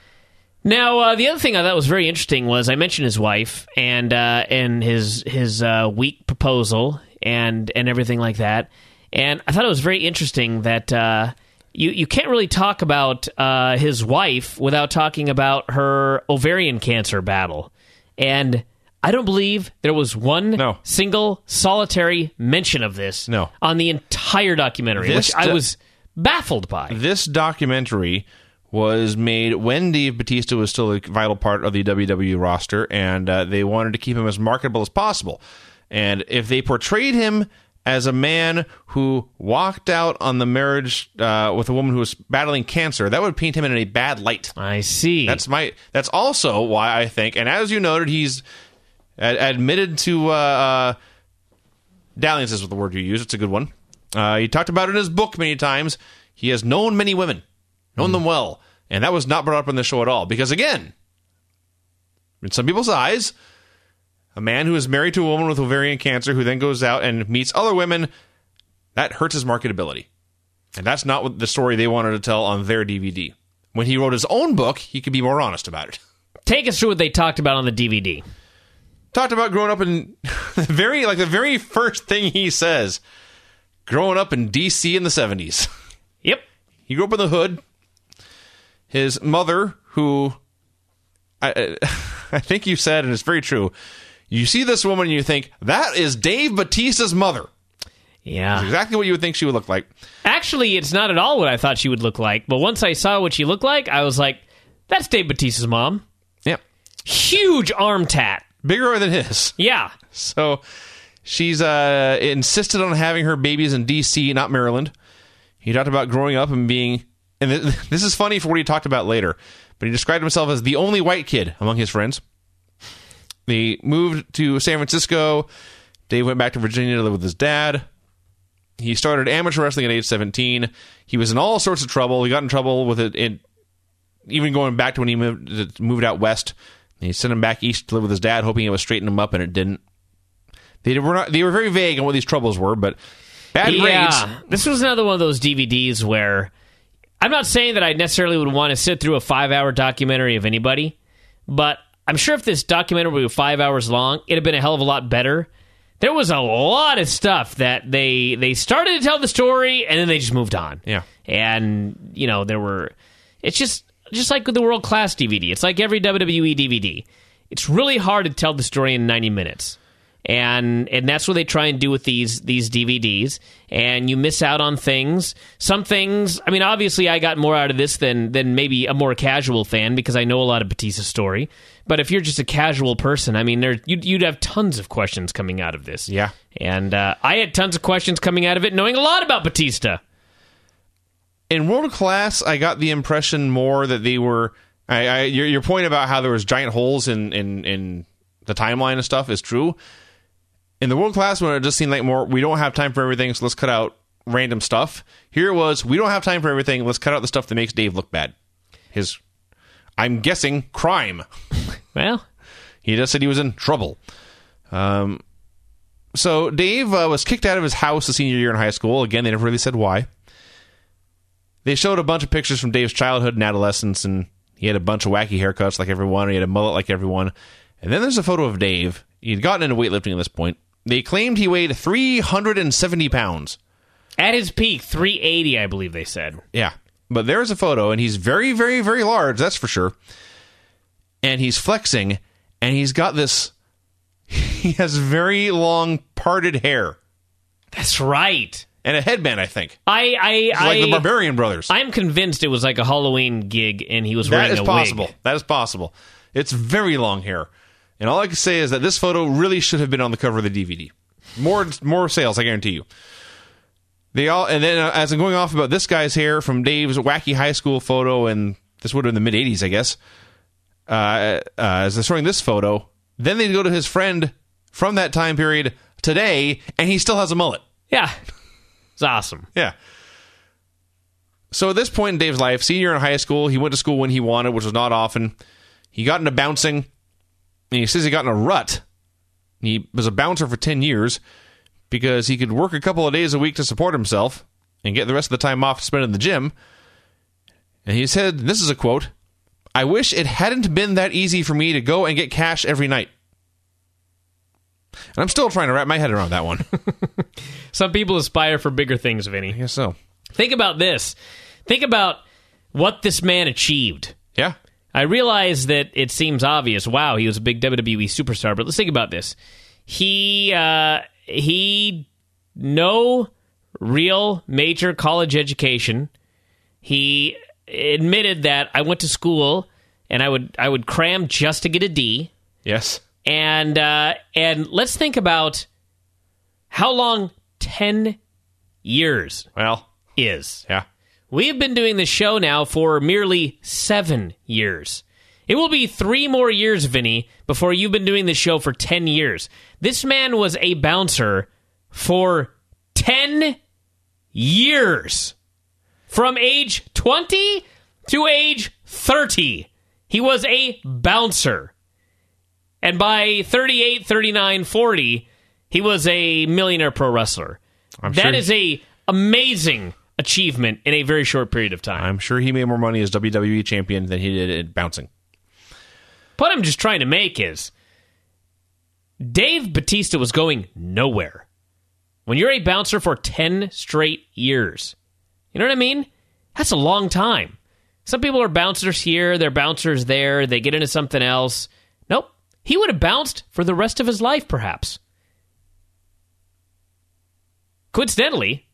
Now, uh, the other thing I thought was very interesting was I mentioned his wife and uh, and his his uh, weak proposal and and everything like that. And I thought it was very interesting that uh, you you can't really talk about uh, his wife without talking about her ovarian cancer battle. And I don't believe there was one No. single solitary mention of this No. on the entire documentary, This which I do- was baffled by. This documentary was made when Dave Batista was still a vital part of the W W E roster, and uh, they wanted to keep him as marketable as possible. And if they portrayed him as a man who walked out on the marriage uh, with a woman who was battling cancer, that would paint him in a bad light. I see. That's my. That's also why I think, and as you noted, he's ad- admitted to uh, uh, dalliances with the word you use. It's a good one. Uh, he talked about it in his book many times. He has known many women, known them well, and that was not brought up in the show at all. Because again, in some people's eyes, a man who is married to a woman with ovarian cancer who then goes out and meets other women, that hurts his marketability. And that's not what the story they wanted to tell on their D V D. When he wrote his own book, he could be more honest about it. Take us through what they talked about on the D V D. Talked about growing up in the very like the very first thing he says, growing up in D C in the seventies. Yep. He grew up in the hood. His mother, who I I think you said, and it's very true, you see this woman and you think, that is Dave Batista's mother. Yeah. That's exactly what you would think she would look like. Actually, it's not at all what I thought she would look like, but once I saw what she looked like, I was like, that's Dave Batista's mom. Yeah. Huge arm tat. Bigger than his. Yeah. So she's uh, insisted on having her babies in D C, not Maryland. He talked about growing up and being... And th- this is funny for what he talked about later, but he described himself as the only white kid among his friends. They moved to San Francisco. Dave went back to Virginia to live with his dad. He started amateur wrestling at age seventeen. He was in all sorts of trouble. He got in trouble with it, in, even going back to when he moved, moved out west. He sent him back east to live with his dad, hoping it would straighten him up, and it didn't. They were not, they were very vague on what these troubles were, but bad yeah. grades. This was another one of those D V Ds where I'm not saying that I necessarily would want to sit through a five-hour documentary of anybody, but I'm sure if this documentary were five hours long, it'd have been a hell of a lot better. There was a lot of stuff that they they started to tell the story, and then they just moved on. Yeah. And, you know, there were... It's just just like with the world-class D V D. It's like every W W E D V D. It's really hard to tell the story in ninety minutes. And and that's what they try and do with these these D V Ds. And you miss out on things. Some things... I mean, obviously, I got more out of this than, than maybe a more casual fan, because I know a lot of Batista's story. But if you're just a casual person, I mean, there you'd, you'd have tons of questions coming out of this. Yeah. And uh, I had tons of questions coming out of it, knowing a lot about Batista. In World Class, I got the impression more that they were I, I your, your point about how there was giant holes in, in, in the timeline and stuff is true. In the world class one, it just seemed like more, we don't have time for everything, so let's cut out random stuff. Here it was, we don't have time for everything, let's cut out the stuff that makes Dave look bad. His, I'm guessing, crime. Well, he just said he was in trouble. Um, so Dave uh, was kicked out of his house the senior year in high school. Again, they never really said why. They showed a bunch of pictures from Dave's childhood and adolescence, and he had a bunch of wacky haircuts like everyone, he had a mullet like everyone. And then there's a photo of Dave. He'd gotten into weightlifting at this point. They claimed he weighed three hundred seventy pounds. At his peak, three eighty, I believe they said. Yeah. But there's a photo, and he's very, very, very large, that's for sure. And he's flexing, and he's got this... He has very long, parted hair. That's right. And a headband, I think. I, I, It's I like the Barbarian Brothers. I'm convinced it was like a Halloween gig, and he was That wearing is a possible. wig. That is possible. It's very long hair. And all I can say is that this photo really should have been on the cover of the D V D. More more sales, I guarantee you. They all, and then uh, as I'm going off about this guy's hair from Dave's wacky high school photo, and this would have been the mid-eighties, I guess, uh, uh, as they're showing this photo, then they go to his friend from that time period today, and he still has a mullet. Yeah. It's awesome. Yeah. So at this point in Dave's life, senior in high school, he went to school when he wanted, which was not often. He got into bouncing, and he says he got in a rut. He was a bouncer for ten years because he could work a couple of days a week to support himself and get the rest of the time off to spend in the gym. And he said, this is a quote, "I wish it hadn't been that easy for me to go and get cash every night." And I'm still trying to wrap my head around that one. Some people aspire for bigger things, Vinny. I guess so. Think about this. Think about what this man achieved. Yeah. I realize that it seems obvious. Wow, he was a big W W E superstar. But let's think about this. He, uh, he, no real major college education. He admitted that I went to school and I would, I would cram just to get a D. Yes. And, uh, and let's think about how long ten years Well, is. yeah. We have been doing this show now for merely seven years. It will be three more years, Vinny, before you've been doing this show for ten years. This man was a bouncer for ten years. From age twenty to age thirty. He was a bouncer. And by thirty-eight, thirty-nine, forty, he was a millionaire pro wrestler. I'm That sure is a amazing achievement in a very short period of time. I'm sure he made more money as W W E champion than he did at bouncing. What I'm just trying to make is Dave Bautista was going nowhere. When you're a bouncer for ten straight years, you know what I mean? That's a long time. Some people are bouncers here, they're bouncers there, they get into something else. Nope. He would have bounced for the rest of his life, perhaps. Coincidentally,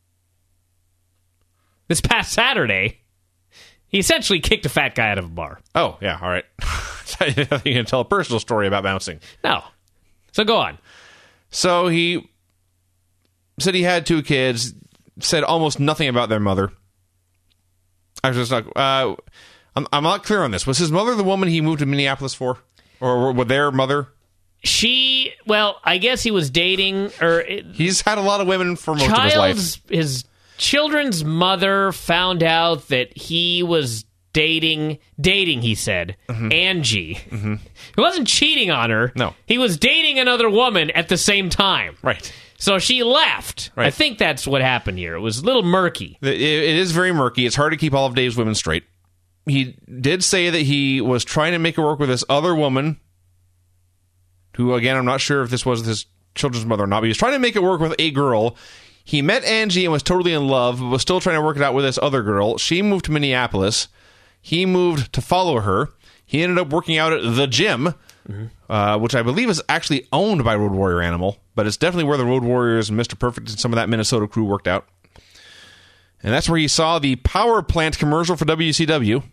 this past Saturday, he essentially kicked a fat guy out of a bar. Oh, yeah, all right. I think you can tell a personal story about bouncing. No. So go on. So he said he had two kids, said almost nothing about their mother. I was just like, uh, I'm, I'm not clear on this. Was his mother the woman he moved to Minneapolis for? Or was their mother? She, well, I guess he was dating, or... It, He's had a lot of women for most of his life. His children's mother found out that he was dating, dating, he said, mm-hmm. Angie. Mm-hmm. He wasn't cheating on her. No. He was dating another woman at the same time. Right. So she left. Right. I think that's what happened here. It was a little murky. It, it is very murky. It's hard to keep all of Dave's women straight. He did say that he was trying to make it work with this other woman, who, again, I'm not sure if this was his children's mother or not, but he was trying to make it work with a girl. He met Angie and was totally in love, but was still trying to work it out with this other girl. She moved to Minneapolis. He moved to follow her. He ended up working out at the gym, mm-hmm. uh, which I believe is actually owned by Road Warrior Animal, but it's definitely where the Road Warriors and Mister Perfect and some of that Minnesota crew worked out. And that's where he saw the power plant commercial for W C W.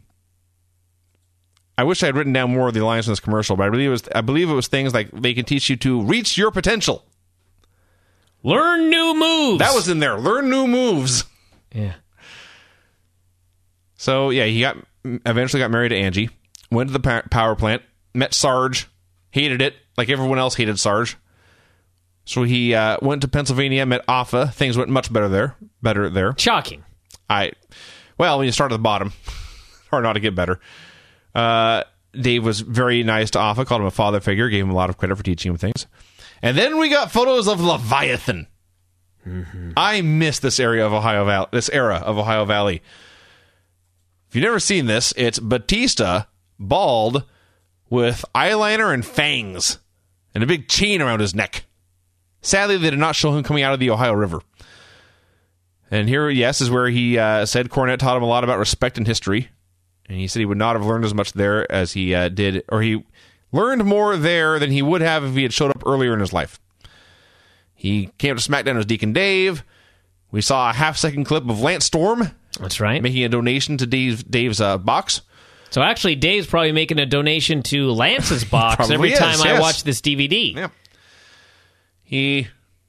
I wish I had written down more of the lines from this commercial, but I believe it was, I believe it was things like they can teach you to reach your potential. Learn new moves. That was in there. Learn new moves. Yeah. So, yeah, he got eventually got married to Angie, went to the pa- power plant, met Sarge, hated it, like everyone else hated Sarge. So he uh, went to Pennsylvania, met Offa. Things went much better there. Better there. Shocking. I, well, when you start at the bottom, hard not to get better. Uh, Dave was very nice to Offa, called him a father figure, gave him a lot of credit for teaching him things. And then we got photos of Leviathan. Mm-hmm. I miss this area of Ohio Valley. This era of Ohio Valley. If you've never seen this, it's Batista, bald, with eyeliner and fangs, and a big chain around his neck. Sadly, they did not show him coming out of the Ohio River. And here, yes, is where he uh, said Cornette taught him a lot about respect and history. And he said he would not have learned as much there as he uh, did, or he learned more there than he would have if he had showed up earlier in his life. He came to SmackDown as Deacon Dave. We saw a half-second clip of Lance Storm. That's right. Making a donation to Dave, Dave's uh, box. So actually, Dave's probably making a donation to Lance's box every is, time yes. I watch this D V D. Yeah. He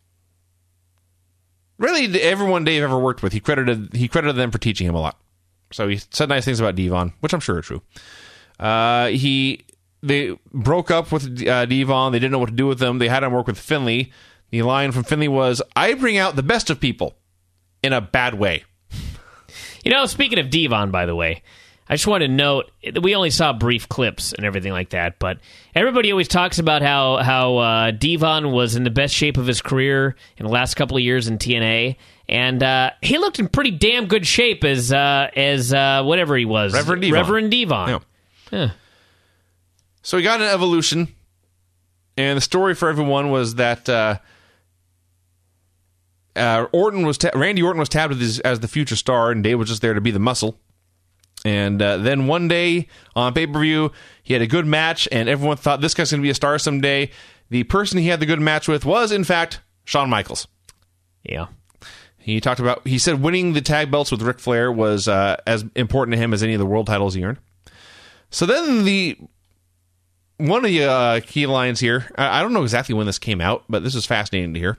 really, everyone Dave ever worked with, he credited he credited them for teaching him a lot. So he said nice things about Devon, which I'm sure are true. Uh, he they broke up with uh, Devon. They didn't know what to do with them. They had him work with Finley. The line from Finley was, "I bring out the best of people in a bad way." You know, speaking of Devon, by the way, I just want to note that we only saw brief clips and everything like that, but everybody always talks about how how uh, Devon was in the best shape of his career in the last couple of years in T N A, and uh, he looked in pretty damn good shape as uh, as uh, whatever he was, Reverend Devon. Reverend Devon. Yeah. Yeah. So he got an evolution, and the story for everyone was that uh, uh, Orton was ta- Randy Orton was tabbed as, as the future star, and Dave was just there to be the muscle. And uh, then one day on pay-per-view, he had a good match, and everyone thought this guy's going to be a star someday. The person he had the good match with was, in fact, Shawn Michaels. Yeah. He talked about, he said winning the tag belts with Ric Flair was uh, as important to him as any of the world titles he earned. So then the, one of the uh, key lines here, I, I don't know exactly when this came out, but this is fascinating to hear.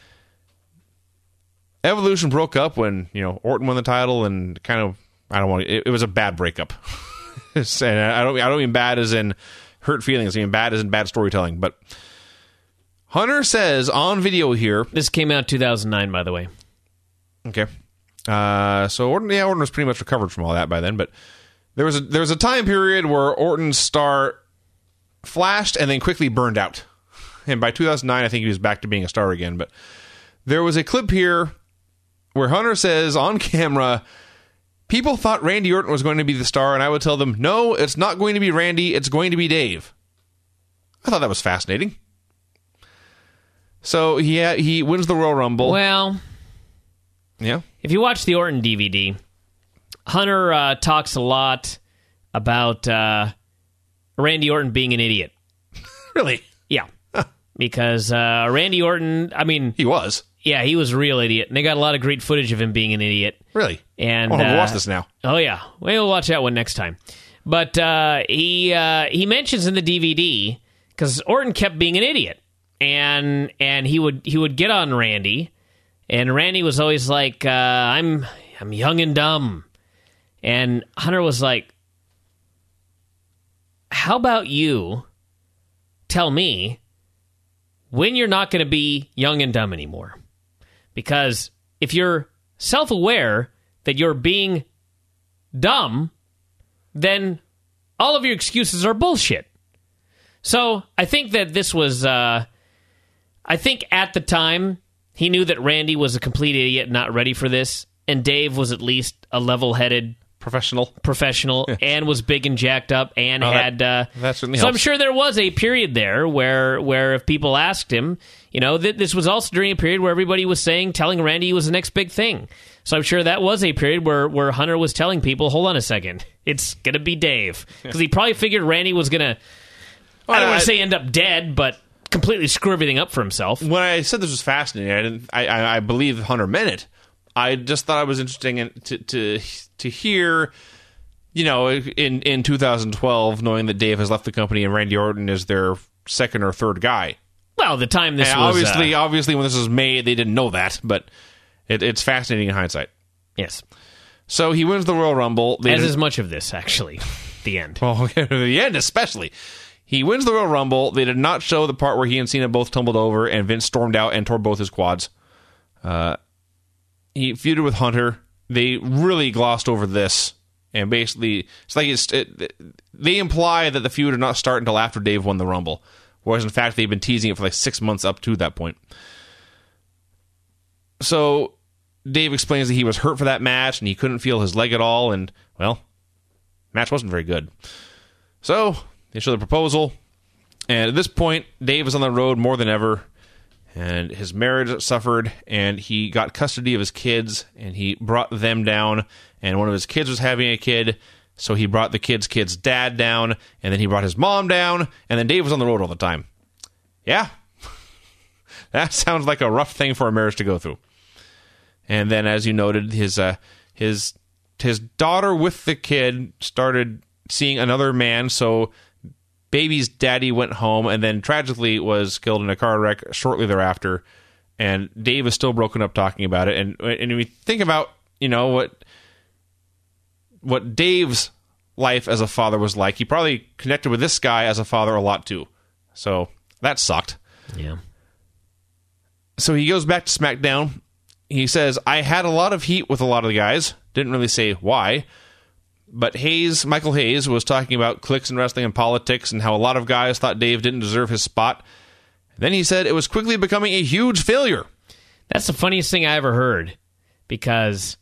Evolution broke up when, you know, Orton won the title and kind of, I don't want to, it, it was a bad breakup. And I don't I don't mean bad as in hurt feelings. I mean bad as in bad storytelling. But Hunter says on video here. This came out two thousand nine, by the way. Okay. Uh, so Orton, yeah, Orton was pretty much recovered from all that by then. But there was a, there was a time period where Orton's star flashed and then quickly burned out. And by two thousand nine, I think he was back to being a star again. But there was a clip here where Hunter says on camera, people thought Randy Orton was going to be the star, and I would tell them, no, it's not going to be Randy, it's going to be Dave. I thought that was fascinating. So he ha- he wins the Royal Rumble. Well, yeah. If you watch the Orton D V D, Hunter uh, talks a lot about uh, Randy Orton being an idiot. Really? Yeah. Because uh, Randy Orton, I mean... He was. Yeah, he was a real idiot. And they got a lot of great footage of him being an idiot. Really? And I want to uh, watch this now. Oh, yeah. We'll watch that one next time. But uh, he uh, he mentions in the D V D, because Orton kept being an idiot. And and he would he would get on Randy, and Randy was always like, uh, I'm I'm young and dumb. And Hunter was like, how about you tell me when you're not going to be young and dumb anymore? Because if you're self-aware that you're being dumb, then all of your excuses are bullshit. So I think that this was, uh, I think at the time, he knew that Randy was a complete idiot, not ready for this, and Dave was at least a level-headed Professional. professional, Yeah. and was big and jacked up, and Oh, that- had. Uh, that certainly so I'm helps. sure there was a period there where, where if people asked him, you know, th- this was also during a period where everybody was saying, telling Randy he was the next big thing. So I'm sure that was a period where, where Hunter was telling people, hold on a second, it's gonna be Dave, because he probably figured Randy was gonna. I don't I- want to say end up dead, but completely screw everything up for himself. When I said this was fascinating, I didn't. I, I, I believe Hunter meant it. I just thought it was interesting in, to to to hear. You know, in, in two thousand twelve, knowing that Dave has left the company and Randy Orton is their second or third guy. Well, the time this And was obviously, uh, obviously, when this was made, they didn't know that, but it, it's fascinating in hindsight. yes. So he wins the Royal Rumble. They As did- is much of this, actually. The end. Well, at the end especially. He wins the Royal Rumble. They did not show the part where he and Cena both tumbled over and Vince stormed out and tore both his quads. Uh, he feuded with Hunter. They really glossed over this. And basically, it's like it's, it, they imply that the feud did not start until after Dave won the Rumble. Whereas, in fact, they've been teasing it for like six months up to that point. So, Dave explains that he was hurt for that match and he couldn't feel his leg at all. And, well, match wasn't very good. So, they show the proposal. And at this point, Dave is on the road more than ever. And his marriage suffered, and he got custody of his kids, and he brought them down. And one of his kids was having a kid, so he brought the kid's kid's dad down, and then he brought his mom down, and then Dave was on the road all the time. Yeah. That sounds like a rough thing for a marriage to go through. And then, as you noted, his uh, his his daughter with the kid started seeing another man, so baby's daddy went home and then tragically was killed in a car wreck shortly thereafter. And Dave is still broken up talking about it. And and we think about, you know, what what Dave's life as a father was like. He probably connected with this guy as a father a lot too. So that sucked. Yeah. So he goes back to SmackDown. He says, I had a lot of heat with a lot of the guys. Didn't really say why. But Hayes, Michael Hayes, was talking about cliques in wrestling and politics and how a lot of guys thought Dave didn't deserve his spot. Then he said it was quickly becoming a huge failure. That's the funniest thing I ever heard, because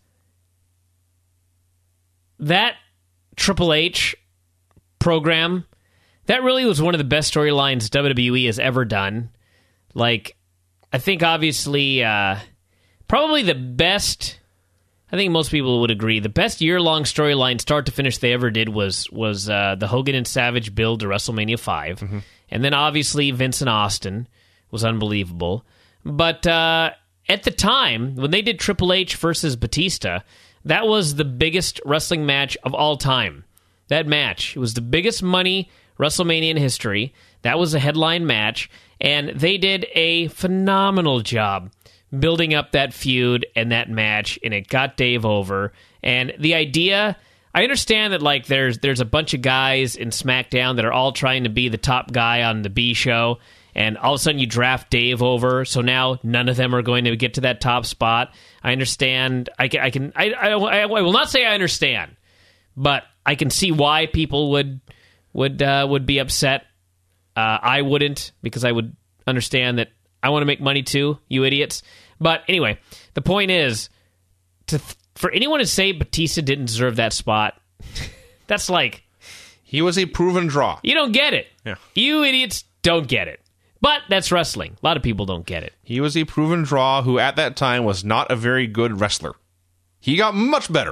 that Triple H program, that really was one of the best storylines W W E has ever done. Like, I think obviously, uh, probably the best... I think most people would agree. The best year-long storyline, start to finish, they ever did was was uh, the Hogan and Savage build to WrestleMania five. Mm-hmm. And then, obviously, Vince and Austin was unbelievable. But uh, at the time, when they did Triple H versus Batista, that was the biggest wrestling match of all time. That match. It was the biggest money WrestleMania in history. That was a headline match. And they did a phenomenal job building up that feud and that match, and it got Dave over. And the idea, I understand that like there's there's a bunch of guys in SmackDown that are all trying to be the top guy on the B show, and all of a sudden you draft Dave over, so now none of them are going to get to that top spot. I understand. I can. I can. I. I, I will not say I understand, but I can see why people would would uh, would be upset. Uh, I wouldn't, because I would understand that I want to make money too, you idiots. But anyway, the point is, to th- for anyone to say Batista didn't deserve that spot, that's like... He was a proven draw. You don't get it. Yeah. You idiots don't get it. But that's wrestling. A lot of people don't get it. He was a proven draw who at that time was not a very good wrestler. He got much better.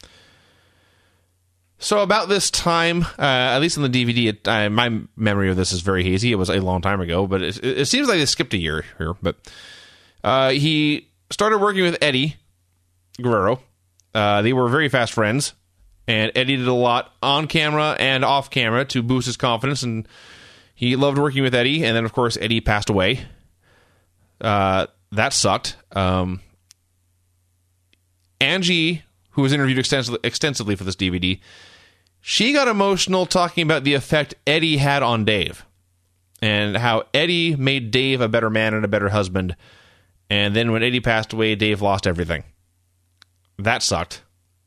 So about this time, uh, at least in the D V D, it, uh, my memory of this is very hazy. It was a long time ago, but it, it seems like they skipped a year here. But uh, he started working with Eddie Guerrero. Uh, they were very fast friends, and Eddie did a lot on camera and off camera to boost his confidence, and he loved working with Eddie. And then, of course, Eddie passed away. Uh, that sucked. Um, Angie, who was interviewed extensively, extensively for this D V D, she got emotional talking about the effect Eddie had on Dave and how Eddie made Dave a better man and a better husband. And then when Eddie passed away, Dave lost everything. That sucked.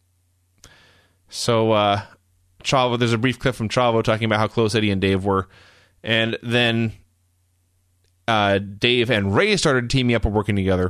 So, uh, Chavo, there's a brief clip from Chavo talking about how close Eddie and Dave were. And then uh, Dave and Ray started teaming up and working together.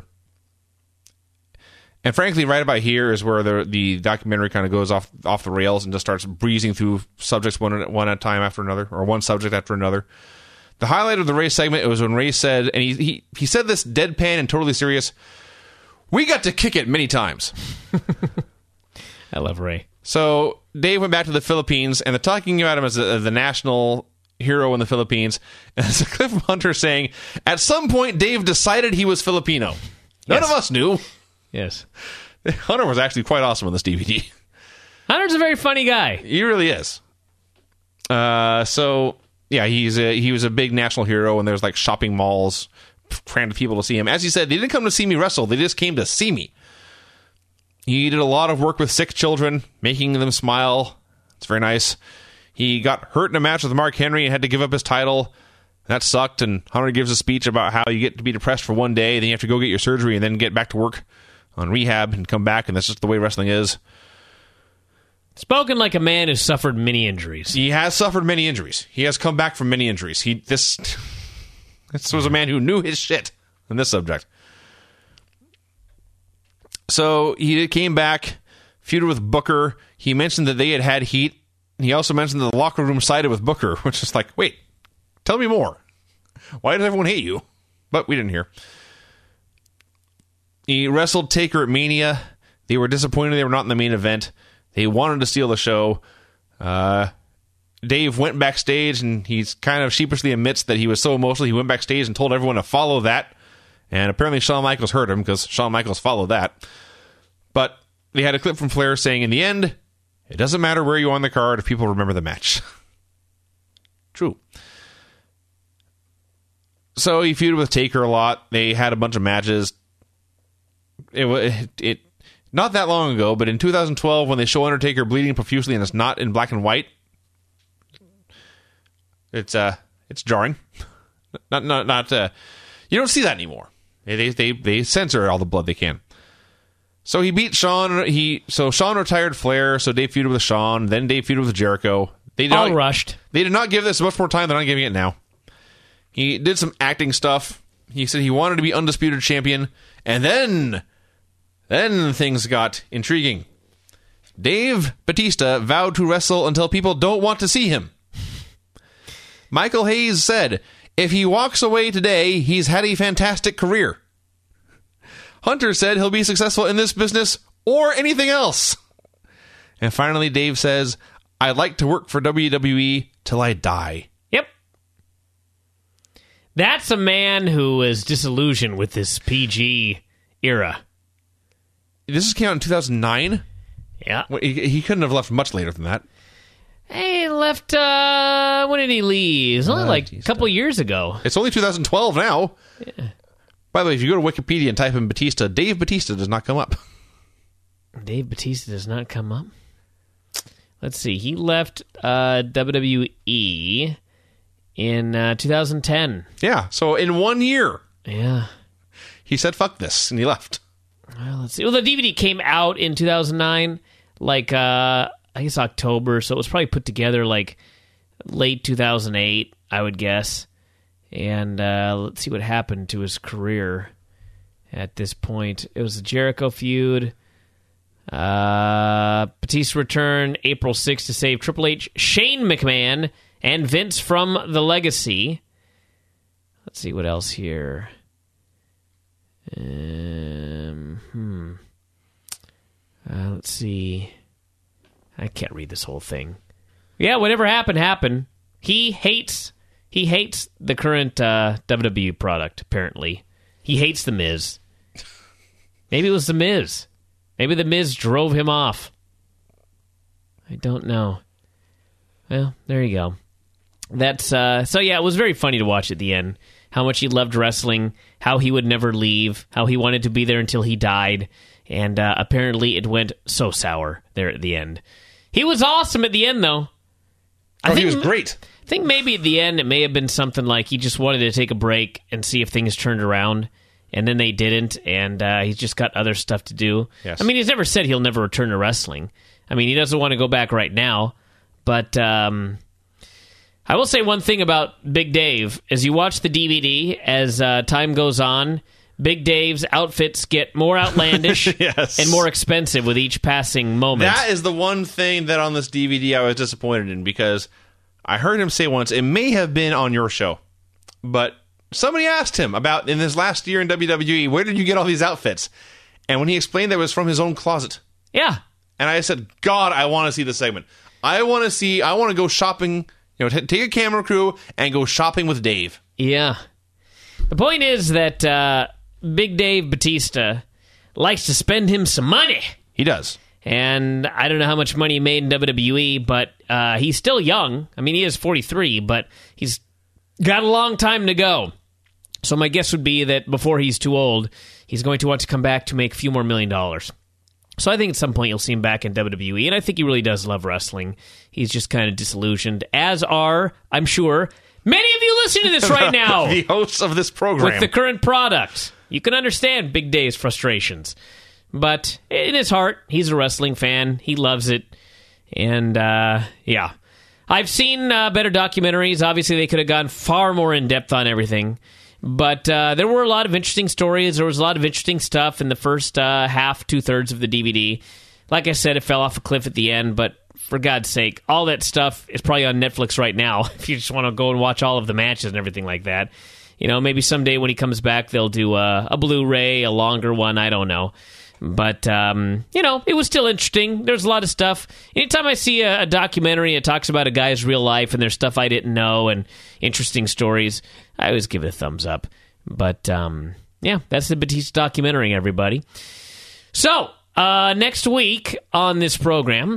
And frankly, right about here is where the the documentary kind of goes off off the rails and just starts breezing through subjects one at, one at a time after another, or one subject after another. The highlight of the Ray segment was when Ray said, and he he, he said this deadpan and totally serious, "We got to kick it many times." I love Ray. So Dave went back to the Philippines, and they're talking about him as a, the national hero in the Philippines. And there's a clip from Hunter saying, "At some point, Dave decided he was Filipino. None Yes. of us knew." Yes. Hunter was actually quite awesome in this D V D. Hunter's a very funny guy. He really is. Uh, so yeah, he's a, he was a big national hero, and there's like shopping malls crammed with people to see him. As he said, they didn't come to see me wrestle; they just came to see me. He did a lot of work with sick children, making them smile. It's very nice. He got hurt in a match with Mark Henry and had to give up his title. That sucked, and Hunter gives a speech about how you get to be depressed for one day, then you have to go get your surgery and then get back to work on rehab and come back, and that's just the way wrestling is. Spoken like a man who suffered many injuries. He has suffered many injuries. He has come back from many injuries. He this this was a man who knew his shit on this subject. So he came back, feuded with Booker. He mentioned that they had had heat. He also mentioned that the locker room sided with Booker, which is like, wait, tell me more. Why does everyone hate you? But we didn't hear. He wrestled Taker at Mania. They were disappointed they were not in the main event. They wanted to steal the show. Uh, Dave went backstage, and he's kind of sheepishly admits that he was so emotional, he went backstage and told everyone to follow that. And apparently Shawn Michaels heard him, because Shawn Michaels followed that. But they had a clip from Flair saying, in the end, it doesn't matter where you are on the card if people remember the match. True. So he feuded with Taker a lot. They had a bunch of matches. It was it, it not that long ago, but in two thousand twelve, when they show Undertaker bleeding profusely and it's not in black and white, it's uh it's jarring. Not not not. Uh, you don't see that anymore. They they they censor all the blood they can. So he beat Shawn. He so Shawn retired Flair. So Dave feuded with Shawn. Then Dave feuded with Jericho. They did all not, rushed. They did not give this much more time. They're not giving it now. He did some acting stuff. He said he wanted to be undisputed champion, and then, then things got intriguing. Dave Batista vowed to wrestle until people don't want to see him. Michael Hayes said, if he walks away today, he's had a fantastic career. Hunter said he'll be successful in this business or anything else. And finally, Dave says, I'd like to work for W W E till I die. Yep. That's a man who is disillusioned with this P G era. This came out in two thousand nine? Yeah. He, he couldn't have left much later than that. He left, uh, when did he leave? It's only Uh, like geez, a couple years ago. It's only two thousand twelve now. Yeah. By the way, if you go to Wikipedia and type in Batista, Dave Batista does not come up. Dave Batista does not come up. Let's see. He left uh, W W E in uh, two thousand ten. Yeah, so in one year, Yeah. he said, fuck this, and he left. Well, let's see. Well, the D V D came out in two thousand nine, like, uh, I guess October, so it was probably put together like late two thousand eight, I would guess. And uh, let's see what happened to his career at this point. It was the Jericho feud. Uh, Batista returned April sixth to save Triple H, Shane McMahon, and Vince from the Legacy. Let's see what else here. Um, hmm. Uh, let's see. I can't read this whole thing. Yeah, whatever happened, happened. He hates he hates the current uh, W W E product, apparently. He hates The Miz. Maybe it was The Miz. Maybe The Miz drove him off. I don't know. Well, there you go. That's uh, so yeah, it was very funny to watch at the end. How much he loved wrestling, how he would never leave, how he wanted to be there until he died, and uh, apparently it went so sour there at the end. He was awesome at the end, though. I Oh, think, he was great. I think maybe at the end it may have been something like he just wanted to take a break and see if things turned around, and then they didn't, and uh, he's just got other stuff to do. Yes. I mean, he's never said he'll never return to wrestling. I mean, he doesn't want to go back right now, but um, I will say one thing about Big Dave. As you watch the D V D, as uh, time goes on, Big Dave's outfits get more outlandish Yes. and more expensive with each passing moment. That is the one thing that on this D V D I was disappointed in, because I heard him say once, it may have been on your show, but somebody asked him about, in his last year in W W E, where did you get all these outfits? And when he explained that it was from his own closet. Yeah. And I said, God, I want to see the segment. I want to see, I want to go shopping, you know, t- take a camera crew and go shopping with Dave. Yeah. The point is that uh, Big Dave Batista likes to spend him some money. He does. And I don't know how much money he made in W W E, but uh, he's still young. I mean, he is forty-three, but he's got a long time to go. So my guess would be that before he's too old, he's going to want to come back to make a few more million dollars. So I think at some point you'll see him back in W W E, and I think he really does love wrestling. He's just kind of disillusioned, as are, I'm sure, many of you listening to this right now. The hosts of this program. With the current product. You can understand Big Dave's frustrations. But in his heart, he's a wrestling fan. He loves it. And, uh, yeah. I've seen uh, better documentaries. Obviously, they could have gone far more in-depth on everything. But uh, there were a lot of interesting stories. There was a lot of interesting stuff in the first uh, half, two-thirds of the D V D. Like I said, it fell off a cliff at the end, but for God's sake, all that stuff is probably on Netflix right now if you just want to go and watch all of the matches and everything like that. You know, maybe someday when he comes back, they'll do a, a Blu-ray, a longer one, I don't know. But, um, you know, it was still interesting. There's a lot of stuff. Anytime I see a, a documentary that talks about a guy's real life and there's stuff I didn't know and interesting stories, I always give it a thumbs up. But, um, yeah, that's the Batista documentary, everybody. So, uh, next week on this program,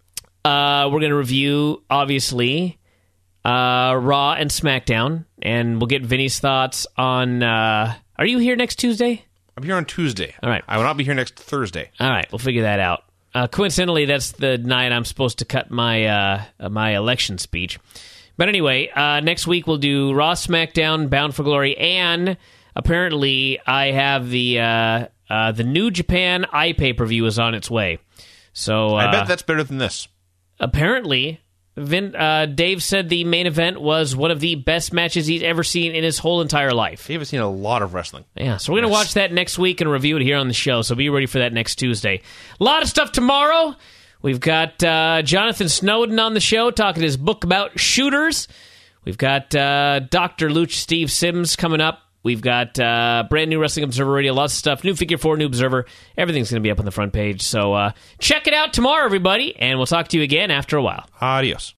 uh, we're going to review, obviously, uh, Raw and SmackDown. And we'll get Vinny's thoughts on... Uh, are you here next Tuesday? I'm here on Tuesday. All right. I will not be here next Thursday. All right, we'll figure that out. Uh, coincidentally, that's the night I'm supposed to cut my uh, my election speech. But anyway, uh, next week we'll do Raw, SmackDown, Bound for Glory, and apparently I have the uh, uh, the New Japan iPay-per-view is on its way. So uh, I bet that's better than this. Apparently, Vin, uh, Dave said the main event was one of the best matches he's ever seen in his whole entire life. Dave has seen a lot of wrestling. Yeah, so we're going to Yes. watch that next week and review it here on the show, so be ready for that next Tuesday. A lot of stuff tomorrow. We've got uh, Jonathan Snowden on the show talking his book about shooters. We've got uh, Doctor Luch Steve Sims coming up. We've got uh, brand new Wrestling Observer Radio, lots of stuff. New Figure four, New Observer. Everything's going to be up on the front page. So uh, check it out tomorrow, everybody, and we'll talk to you again after a while. Adios.